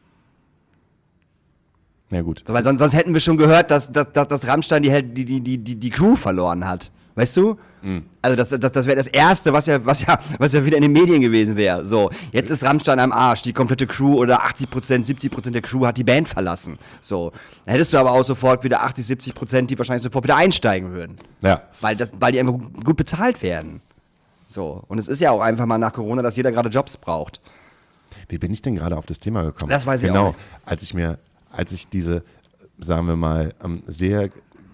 S2: Ja, gut.
S3: So, weil sonst, sonst hätten wir schon gehört, dass, dass, dass, dass Rammstein die, die, die, die, die, die Crew verloren hat. Weißt du? Also das, das, das wäre das Erste, was ja, was, ja, was ja wieder in den Medien gewesen wäre. So, jetzt ist Rammstein am Arsch. Die komplette Crew oder achtzig Prozent, siebzig Prozent der Crew hat die Band verlassen. So, dann hättest du aber auch sofort wieder achtzig, siebzig Prozent, die wahrscheinlich sofort wieder einsteigen würden.
S2: Ja.
S3: Weil, das, weil die einfach gut, gut bezahlt werden. So, und es ist ja auch einfach mal nach Corona, dass jeder gerade Jobs braucht.
S2: Wie bin ich denn gerade auf das Thema gekommen?
S3: Das weiß ich
S2: genau,
S3: auch nicht.
S2: als ich mir, als ich diese, sagen wir mal, ähm, sehr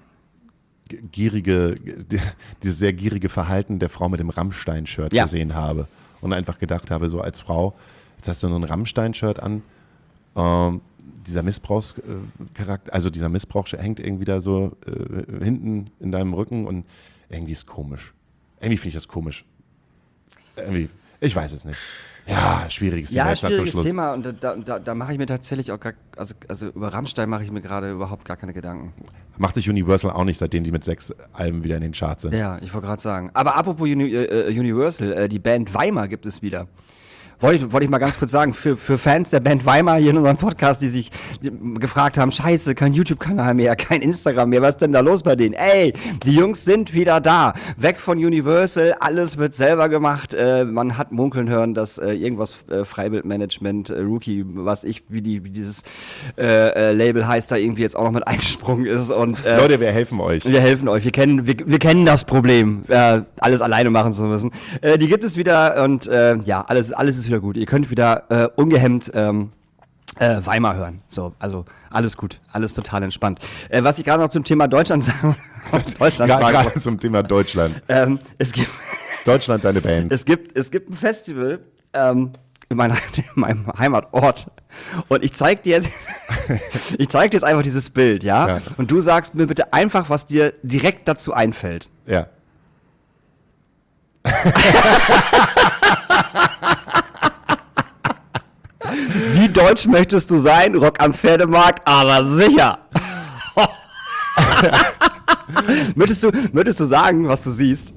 S2: g- gierige, g- dieses sehr gierige Verhalten der Frau mit dem Rammstein-Shirt
S3: Ja.
S2: gesehen habe und einfach gedacht habe, so als Frau, jetzt hast du nur ein Rammstein-Shirt an, ähm, dieser Missbrauchscharakter, also dieser Missbrauch hängt irgendwie da so äh, hinten in deinem Rücken und irgendwie ist komisch. Irgendwie finde ich das komisch. Irgendwie, ich weiß es nicht. Ja, schwieriges Thema
S3: Ja,
S2: jetzt zum
S3: schwieriges
S2: Schluss.
S3: Thema, und da, da, da mache ich mir tatsächlich auch gar, also, also über Rammstein mache ich mir gerade überhaupt gar keine Gedanken.
S2: Macht sich Universal auch nicht, seitdem die mit sechs Alben wieder in den Charts sind.
S3: Ja, ich wollte gerade sagen. Aber apropos Uni äh, Universal, äh, die Band Weimar gibt es wieder. Wollte ich, wollte ich mal ganz kurz sagen, für, für Fans der Band Weimar hier in unserem Podcast, die sich gefragt haben, scheiße, kein YouTube-Kanal mehr, kein Instagram mehr, was ist denn da los bei denen? Ey, die Jungs sind wieder da, weg von Universal, alles wird selber gemacht, äh, man hat munkeln hören, dass äh, irgendwas äh, Freibildmanagement, äh, Rookie, was ich, wie, die, wie dieses äh, äh, Label heißt, da irgendwie jetzt auch noch mit eingesprungen ist, und äh,
S2: Leute, wir helfen euch.
S3: wir helfen euch. Wir kennen, wir, wir kennen das Problem, äh, alles alleine machen zu müssen. Äh, die gibt es wieder, und äh, ja, alles, alles ist wieder gut. Ihr könnt wieder äh, ungehemmt ähm, äh, Weimar hören. So, also alles gut, alles total entspannt. Äh, was ich gerade noch zum Thema Deutschland sagen, Deutschland
S2: Gra-
S3: sagen
S2: Gerade
S3: wollte,
S2: zum Thema Deutschland.
S3: ähm, es gibt
S2: Deutschland, deine Band.
S3: es gibt, es gibt ein Festival ähm, in, meiner, in meinem Heimatort, und ich zeig dir jetzt, ich zeig dir jetzt einfach dieses Bild, ja?
S2: Ja.
S3: Und du sagst mir bitte einfach, was dir direkt dazu einfällt.
S2: Ja.
S3: Wie deutsch möchtest du sein? Rock am Pferdemarkt, aber sicher. möchtest, du, möchtest du sagen, was du siehst?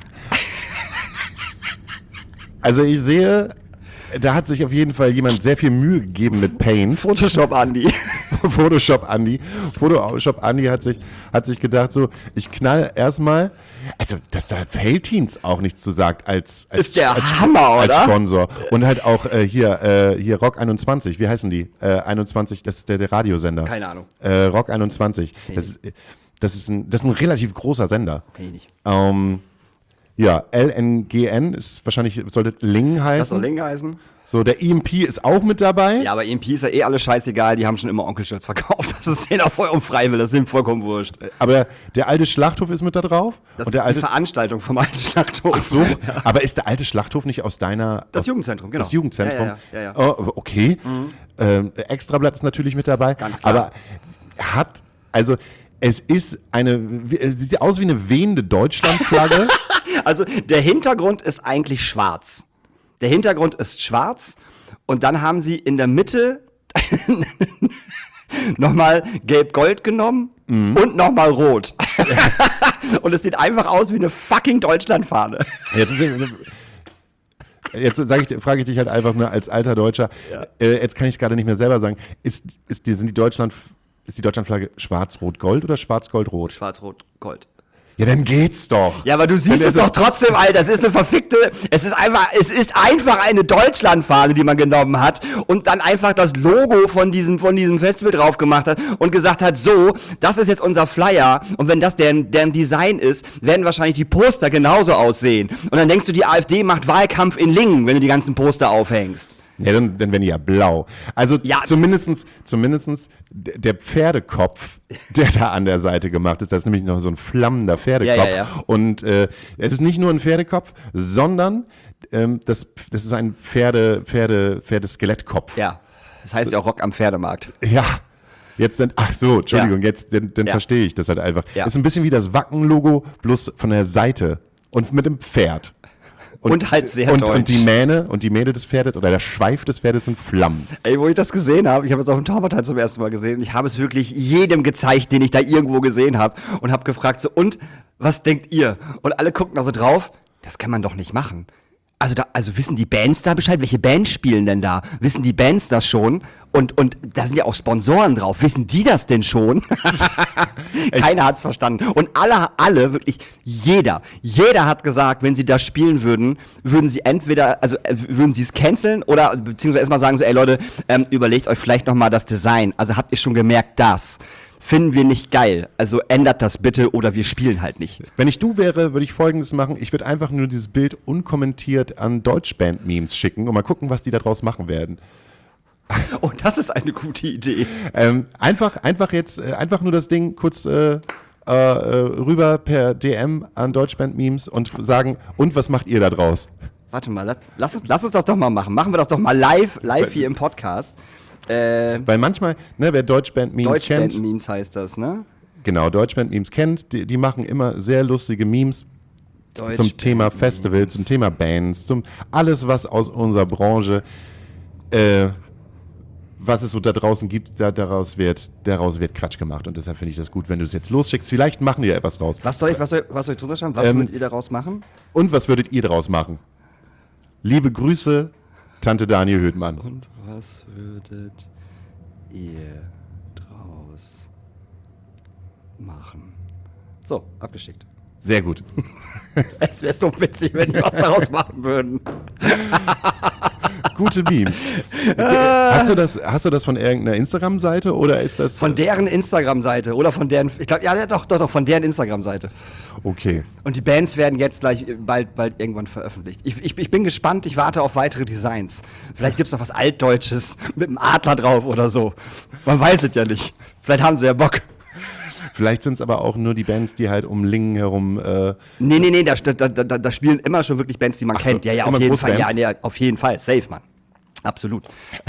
S2: Also ich sehe, da hat sich auf jeden Fall jemand sehr viel Mühe gegeben mit Paint.
S3: Photoshop, Andi.
S2: Photoshop Andi. Photoshop Andi hat sich, hat sich gedacht, so, ich knall erstmal, also, dass da Feltins auch nichts zu sagt als, als,
S3: Ist der
S2: als,
S3: Hammer,
S2: als
S3: oder?
S2: Sponsor. Und halt auch äh, hier, äh, hier Rock einundzwanzig, wie heißen die? Äh, einundzwanzig, das ist der, der Radiosender.
S3: Keine Ahnung.
S2: Äh, Rock einundzwanzig. Das, ist- das, ist ein, das ist ein relativ großer Sender.
S3: Kenn ich nicht.
S2: Ähm, Ja, L N G N ist wahrscheinlich, sollte Lingen heißen.
S3: Das soll Lingen heißen.
S2: So, der E M P ist auch mit dabei.
S3: Ja, aber E M P ist ja eh alles scheißegal, die haben schon immer Onkelshirts verkauft. Das ist denen auch voll unfreiwillig, das ist ihm vollkommen wurscht.
S2: Aber der alte Schlachthof ist mit da drauf.
S3: Das
S2: und der
S3: ist
S2: alte
S3: die Veranstaltung vom alten Schlachthof.
S2: Ach so, ja. Aber ist der alte Schlachthof nicht aus deiner...
S3: Das
S2: aus,
S3: Jugendzentrum, genau.
S2: Das Jugendzentrum.
S3: Ja, ja, ja, ja.
S2: Oh, okay. Mhm. Ähm, Extrablatt ist natürlich mit dabei.
S3: Ganz klar.
S2: Aber hat, also es ist eine, es sieht aus wie eine wehende Deutschlandflagge.
S3: Also der Hintergrund ist eigentlich schwarz. Der Hintergrund ist schwarz und dann haben sie in der Mitte nochmal gelb-gold genommen mhm. und nochmal rot. Und es sieht einfach aus wie eine fucking Deutschlandfahne.
S2: Jetzt, jetzt sag ich, frage ich dich halt einfach nur als alter Deutscher, ja. äh, jetzt kann ich es gerade nicht mehr selber sagen, ist, ist die, sind die Deutschland, ist die Deutschlandflagge schwarz-rot-gold oder schwarz-gold-rot?
S3: Schwarz-rot-gold.
S2: Ja, dann geht's doch.
S3: Ja, aber du siehst es doch trotzdem, Alter. Es ist eine verfickte, es ist einfach, es ist einfach eine Deutschlandfahne, die man genommen hat und dann einfach das Logo von diesem, von diesem Festival drauf gemacht hat und gesagt hat, so, das ist jetzt unser Flyer und wenn das deren, deren Design ist, werden wahrscheinlich die Poster genauso aussehen. Und dann denkst du, die AfD macht Wahlkampf in Lingen, wenn du die ganzen Poster aufhängst.
S2: Ja, dann, dann werden die ja blau. Also ja. zumindestens, zumindestens der Pferdekopf, der da an der Seite gemacht ist, das ist nämlich noch so ein flammender Pferdekopf. Ja, ja, ja. Und äh, es ist nicht nur ein Pferdekopf, sondern ähm, das, das ist ein Pferde, Pferde, Pferdeskelettkopf.
S3: Ja, das heißt ja auch Rock am Pferdemarkt.
S2: Ja. Jetzt dann, ach so, Entschuldigung, ja. jetzt dann, dann ja. verstehe ich das halt einfach. Ja. Ist ein bisschen wie das Wacken-Logo, bloß von der Seite und mit dem Pferd. Und,
S3: und halt sehr
S2: und,
S3: deutsch.
S2: Und die Mähne und die Mähne des Pferdes oder der Schweif des Pferdes sind Flammen.
S3: Ey, wo ich das gesehen habe, ich habe es auf dem Torwartteil zum ersten Mal gesehen, ich habe es wirklich jedem gezeigt, den ich da irgendwo gesehen habe und habe gefragt so, und, was denkt ihr? Und alle gucken da so drauf, das kann man doch nicht machen. Also, da, also wissen die Bands da Bescheid? Welche Bands spielen denn da? Wissen die Bands das schon? Und, und da sind ja auch Sponsoren drauf. Wissen die das denn schon? Keiner hat's verstanden. Und alle, alle, wirklich jeder, jeder hat gesagt, wenn sie das spielen würden, würden sie entweder, also äh, würden sie es canceln oder beziehungsweise erstmal sagen so, ey Leute, ähm, überlegt euch vielleicht nochmal das Design. Also habt ihr schon gemerkt, das finden wir nicht geil. Also ändert das bitte oder wir spielen halt nicht.
S2: Wenn ich du wäre, würde ich Folgendes machen. Ich würde einfach nur dieses Bild unkommentiert an Deutschband-Memes schicken und mal gucken, was die da draus machen werden.
S3: Oh, das ist eine gute Idee.
S2: Ähm, einfach, einfach jetzt, äh, einfach nur das Ding kurz äh, äh, rüber per D M an Deutschband-Memes und sagen, und was macht ihr da draus?
S3: Warte mal, lass, lass, uns, lass uns das doch mal machen. Machen wir das doch mal live, live hier im Podcast. Äh,
S2: Weil manchmal, ne, wer Deutschband-Memes
S3: Deutschband
S2: kennt.
S3: Memes heißt das, ne?
S2: Genau, Deutschband-Memes kennt, die, die machen immer sehr lustige Memes zum Thema Festival, zum Thema Bands, zum alles, was aus unserer Branche, äh, was es so da draußen gibt, da, daraus, wird, daraus wird Quatsch gemacht. Und deshalb finde ich das gut, wenn du es jetzt losschickst. Vielleicht machen die ja etwas draus.
S3: Was soll ich, was soll, was soll ich drunter schreiben? Was
S2: Ähm,
S3: würdet ihr daraus machen?
S2: Und was würdet ihr daraus machen? Liebe Grüße, Tante Daniel Hödmann.
S3: Und was würdet ihr draus machen? So, abgeschickt.
S2: Sehr gut.
S3: Es wäre so witzig, wenn die was daraus machen würden.
S2: Gute Memes. Hast du das, hast du das von irgendeiner Instagram-Seite oder ist das...
S3: Von deren Instagram-Seite oder von deren, ich glaube, ja, doch, doch, doch, von deren Instagram-Seite.
S2: Okay.
S3: Und die Bands werden jetzt gleich bald, bald irgendwann veröffentlicht. Ich, ich, ich bin gespannt, ich warte auf weitere Designs. Vielleicht gibt es noch was Altdeutsches mit einem Adler drauf oder so. Man weiß es ja nicht. Vielleicht haben sie ja Bock.
S2: Vielleicht sind es aber auch nur die Bands, die halt um Lingen herum... Äh
S3: nee, nee, nee, da, da, da, da spielen immer schon wirklich Bands, die man
S2: Ach
S3: kennt.
S2: so,
S3: Ja, ja, auf jeden Fall. Ja, ja, auf jeden Fall. Safe, Mann. Absolut.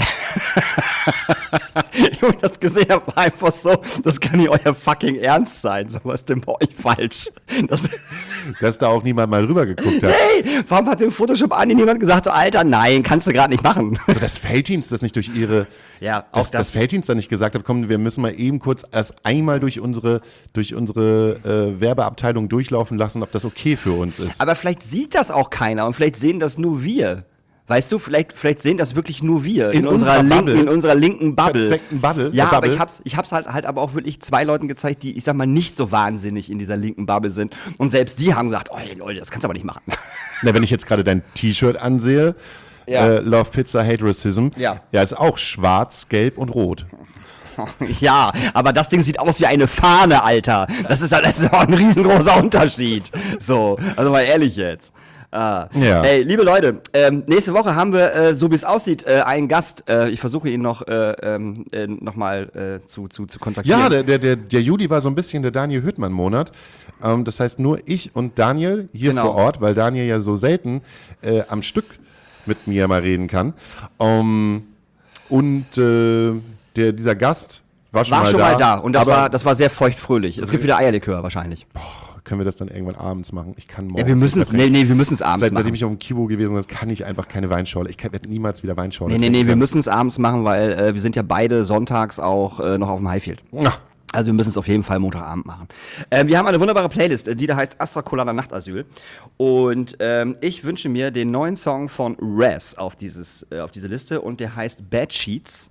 S3: Wo ich das gesehen habe, war einfach so, das kann nicht euer fucking Ernst sein. So was ist denn bei euch falsch? Das
S2: Dass da auch niemand mal rüber geguckt hat.
S3: Hey, warum hat im Photoshop Andi niemand gesagt, so Alter, nein, kannst du gerade nicht machen.
S2: So, dass Felddienst das nicht durch ihre...
S3: Ja, auch
S2: dass,
S3: das.
S2: dass Felddienst da nicht gesagt hat, komm, wir müssen mal eben kurz erst einmal durch unsere, durch unsere äh, Werbeabteilung durchlaufen lassen, ob das okay für uns ist.
S3: Aber vielleicht sieht das auch keiner und vielleicht sehen das nur wir. Weißt du, vielleicht, vielleicht sehen das wirklich nur wir in,
S2: In
S3: unserer,
S2: unserer
S3: linken,
S2: Bubble.
S3: in unserer linken Bubble.
S2: Verzweckten Bubble.
S3: Ja,
S2: äh,
S3: aber
S2: Bubble.
S3: ich hab's, ich hab's halt, halt aber auch wirklich zwei Leuten gezeigt, die, ich sag mal, nicht so wahnsinnig in dieser linken Bubble sind. Und selbst die haben gesagt, oh hey, Leute, das kannst du aber nicht machen.
S2: Na, wenn ich jetzt gerade dein T-Shirt ansehe,
S3: Ja.
S2: äh, Love Pizza Hate Racism,
S3: Ja.
S2: ja, ist auch schwarz, gelb und rot.
S3: Ja, aber das Ding sieht aus wie eine Fahne, Alter. Das ist, das ist auch ein riesengroßer Unterschied. So, also mal ehrlich jetzt. Ah.
S2: Ja.
S3: Ey, liebe Leute, ähm, nächste Woche haben wir, äh, so wie es aussieht, äh, einen Gast. Äh, ich versuche ihn noch, äh, ähm, äh, noch mal äh, zu, zu, zu kontaktieren.
S2: Ja, der, der, der, der Juli war so ein bisschen der Daniel Hüttmann-Monat. Ähm, das heißt, nur ich und Daniel hier
S3: Genau.
S2: vor Ort, weil Daniel ja so selten äh, am Stück mit mir mal reden kann. Um, und äh, der, dieser Gast war schon,
S3: war
S2: mal,
S3: schon
S2: da,
S3: mal da. Und das
S2: aber
S3: war, das war sehr feuchtfröhlich. Es gibt wieder Eierlikör wahrscheinlich.
S2: können wir das dann irgendwann abends machen? Ich kann morgens.
S3: Ja, wir müssen es,
S2: ich
S3: nee, nee, wir müssen es abends
S2: Seit,
S3: machen.
S2: seitdem ich auf dem Kibo gewesen bin, kann ich einfach keine Weinschorle. Ich werde niemals wieder Weinschorle
S3: Nee, nee,
S2: trinken
S3: nee, wir
S2: können.
S3: müssen es abends machen, weil äh, wir sind ja beide sonntags auch äh, noch auf dem Highfield.
S2: Ja.
S3: Also wir müssen es auf jeden Fall Montagabend machen. Ähm, wir haben eine wunderbare Playlist, äh, die da heißt Astra Colada Nachtasyl. Und ähm, ich wünsche mir den neuen Song von Res auf, dieses, äh, auf diese Liste und der heißt Bad Sheets.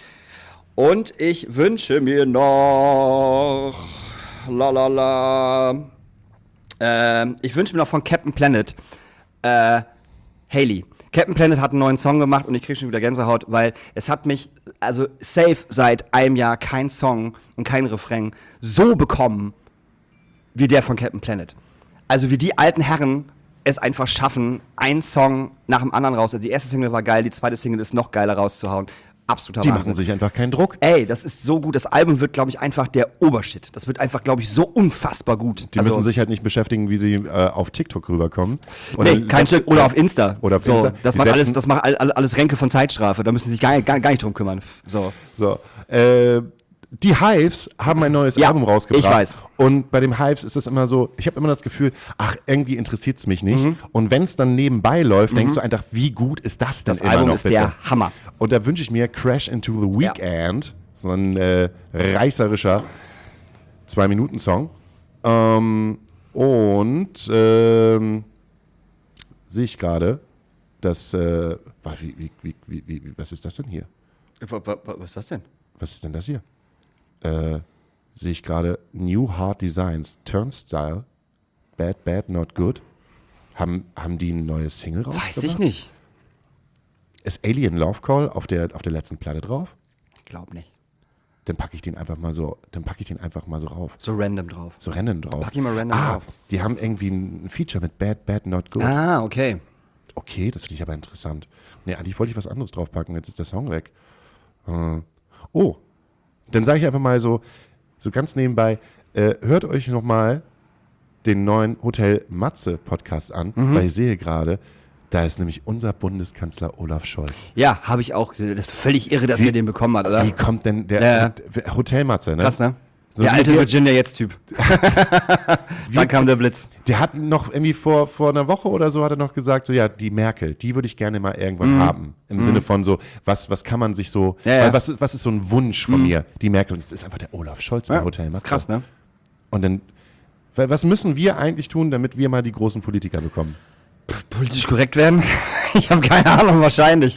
S3: Und ich wünsche mir noch la la la ähm, ich wünsche mir noch von Captain Planet äh, Hailey. Captain Planet hat einen neuen Song gemacht und ich kriege schon wieder Gänsehaut, weil es hat mich, also safe seit einem Jahr kein Song und kein Refrain so bekommen wie der von Captain Planet. Also wie die alten Herren es einfach schaffen, einen Song nach dem anderen raus. Also die erste Single war geil, die zweite Single ist noch geiler rauszuhauen. Absoluter
S2: Die
S3: Wahnsinn.
S2: machen sich einfach keinen Druck.
S3: Ey, das ist so gut. Das Album wird, glaube ich, einfach der Obershit. Das wird einfach, glaube ich, so unfassbar gut.
S2: Die
S3: Also,
S2: müssen sich halt nicht beschäftigen, wie sie äh, auf TikTok rüberkommen.
S3: Nee, kein Stück. Oder auf Insta.
S2: Oder auf
S3: so,
S2: Insta.
S3: Das
S2: Die
S3: macht, alles,
S2: setzen-
S3: das macht all- all- alles Ränke von Zeitstrafe. Da müssen sie sich gar, gar, gar nicht drum kümmern. So.
S2: So, äh, die Hives haben ein neues
S3: Ja,
S2: Album rausgebracht.
S3: ich weiß.
S2: Und bei dem Hives ist es immer so, ich habe immer das Gefühl, ach, irgendwie interessiert es mich nicht.
S3: Mhm.
S2: Und wenn es dann nebenbei läuft, denkst du einfach, wie gut ist das denn
S3: Das
S2: immer
S3: Album
S2: noch,
S3: ist
S2: bitte?
S3: der Hammer.
S2: Und da wünsche ich mir Crash into the Weekend, so ein äh, reißerischer Zwei-Minuten-Song. Ähm, und ähm, sehe ich gerade, dass, äh, wa- wie, wie, wie, wie, wie, was ist das denn hier?
S3: Was ist das denn?
S2: Was ist denn das hier? Äh, sehe ich gerade New Hard Designs, Turnstile, Bad, Bad, Not Good. Haben, haben die ein neues Single rausgebracht?
S3: Weiß ich nicht.
S2: Ist Alien Love Call auf der, auf der letzten Platte drauf?
S3: Ich glaube nicht.
S2: Dann packe ich den einfach mal so, dann packe ich den einfach mal so rauf.
S3: So random drauf.
S2: So random drauf.
S3: Pack ihn mal random
S2: ah,
S3: drauf.
S2: Die haben irgendwie ein Feature mit Bad, Bad, Not Good.
S3: Ah, okay.
S2: Okay, das finde ich aber interessant. Nee, eigentlich wollte ich was anderes draufpacken, jetzt ist der Song weg. Äh, oh, dann sage ich einfach mal so, so ganz nebenbei, äh, hört euch nochmal den neuen Hotel Matze Podcast an,
S3: Mhm.
S2: weil ich sehe gerade, da ist nämlich unser Bundeskanzler Olaf Scholz.
S3: Ja, habe ich auch. Das ist völlig irre, dass
S2: Wie-
S3: er den bekommen hat, oder?
S2: Wie kommt denn der,
S3: Ja, ja.
S2: der Hotel Matze, ne?
S3: Krass, ne?
S2: So
S3: der
S2: wie
S3: alte
S2: wir-
S3: Virginia Jetzt-Typ. Dann kam der Blitz.
S2: Der hat noch irgendwie vor, vor einer Woche oder so hat er noch gesagt, so ja, die Merkel, die würde ich gerne mal irgendwann haben. Im Sinne von so, was, was kann man sich so,
S3: Mhm. Ja, ja.
S2: weil was, was ist so ein Wunsch von mir? Die Merkel, und das ist einfach der Olaf Scholz bei Hotel
S3: das
S2: Matze.
S3: ist krass, ne?
S2: Und dann, weil, was müssen wir eigentlich tun, damit wir mal die großen Politiker bekommen?
S3: Politisch korrekt werden? Ich habe keine Ahnung, wahrscheinlich.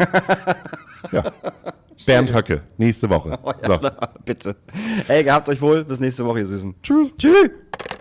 S2: Ja. Bernd Höcke, nächste Woche.
S3: Oh ja,
S2: So.
S3: bitte. Ey, gehabt euch wohl. Bis nächste Woche, ihr Süßen.
S2: Tschüss.
S3: Tschüss.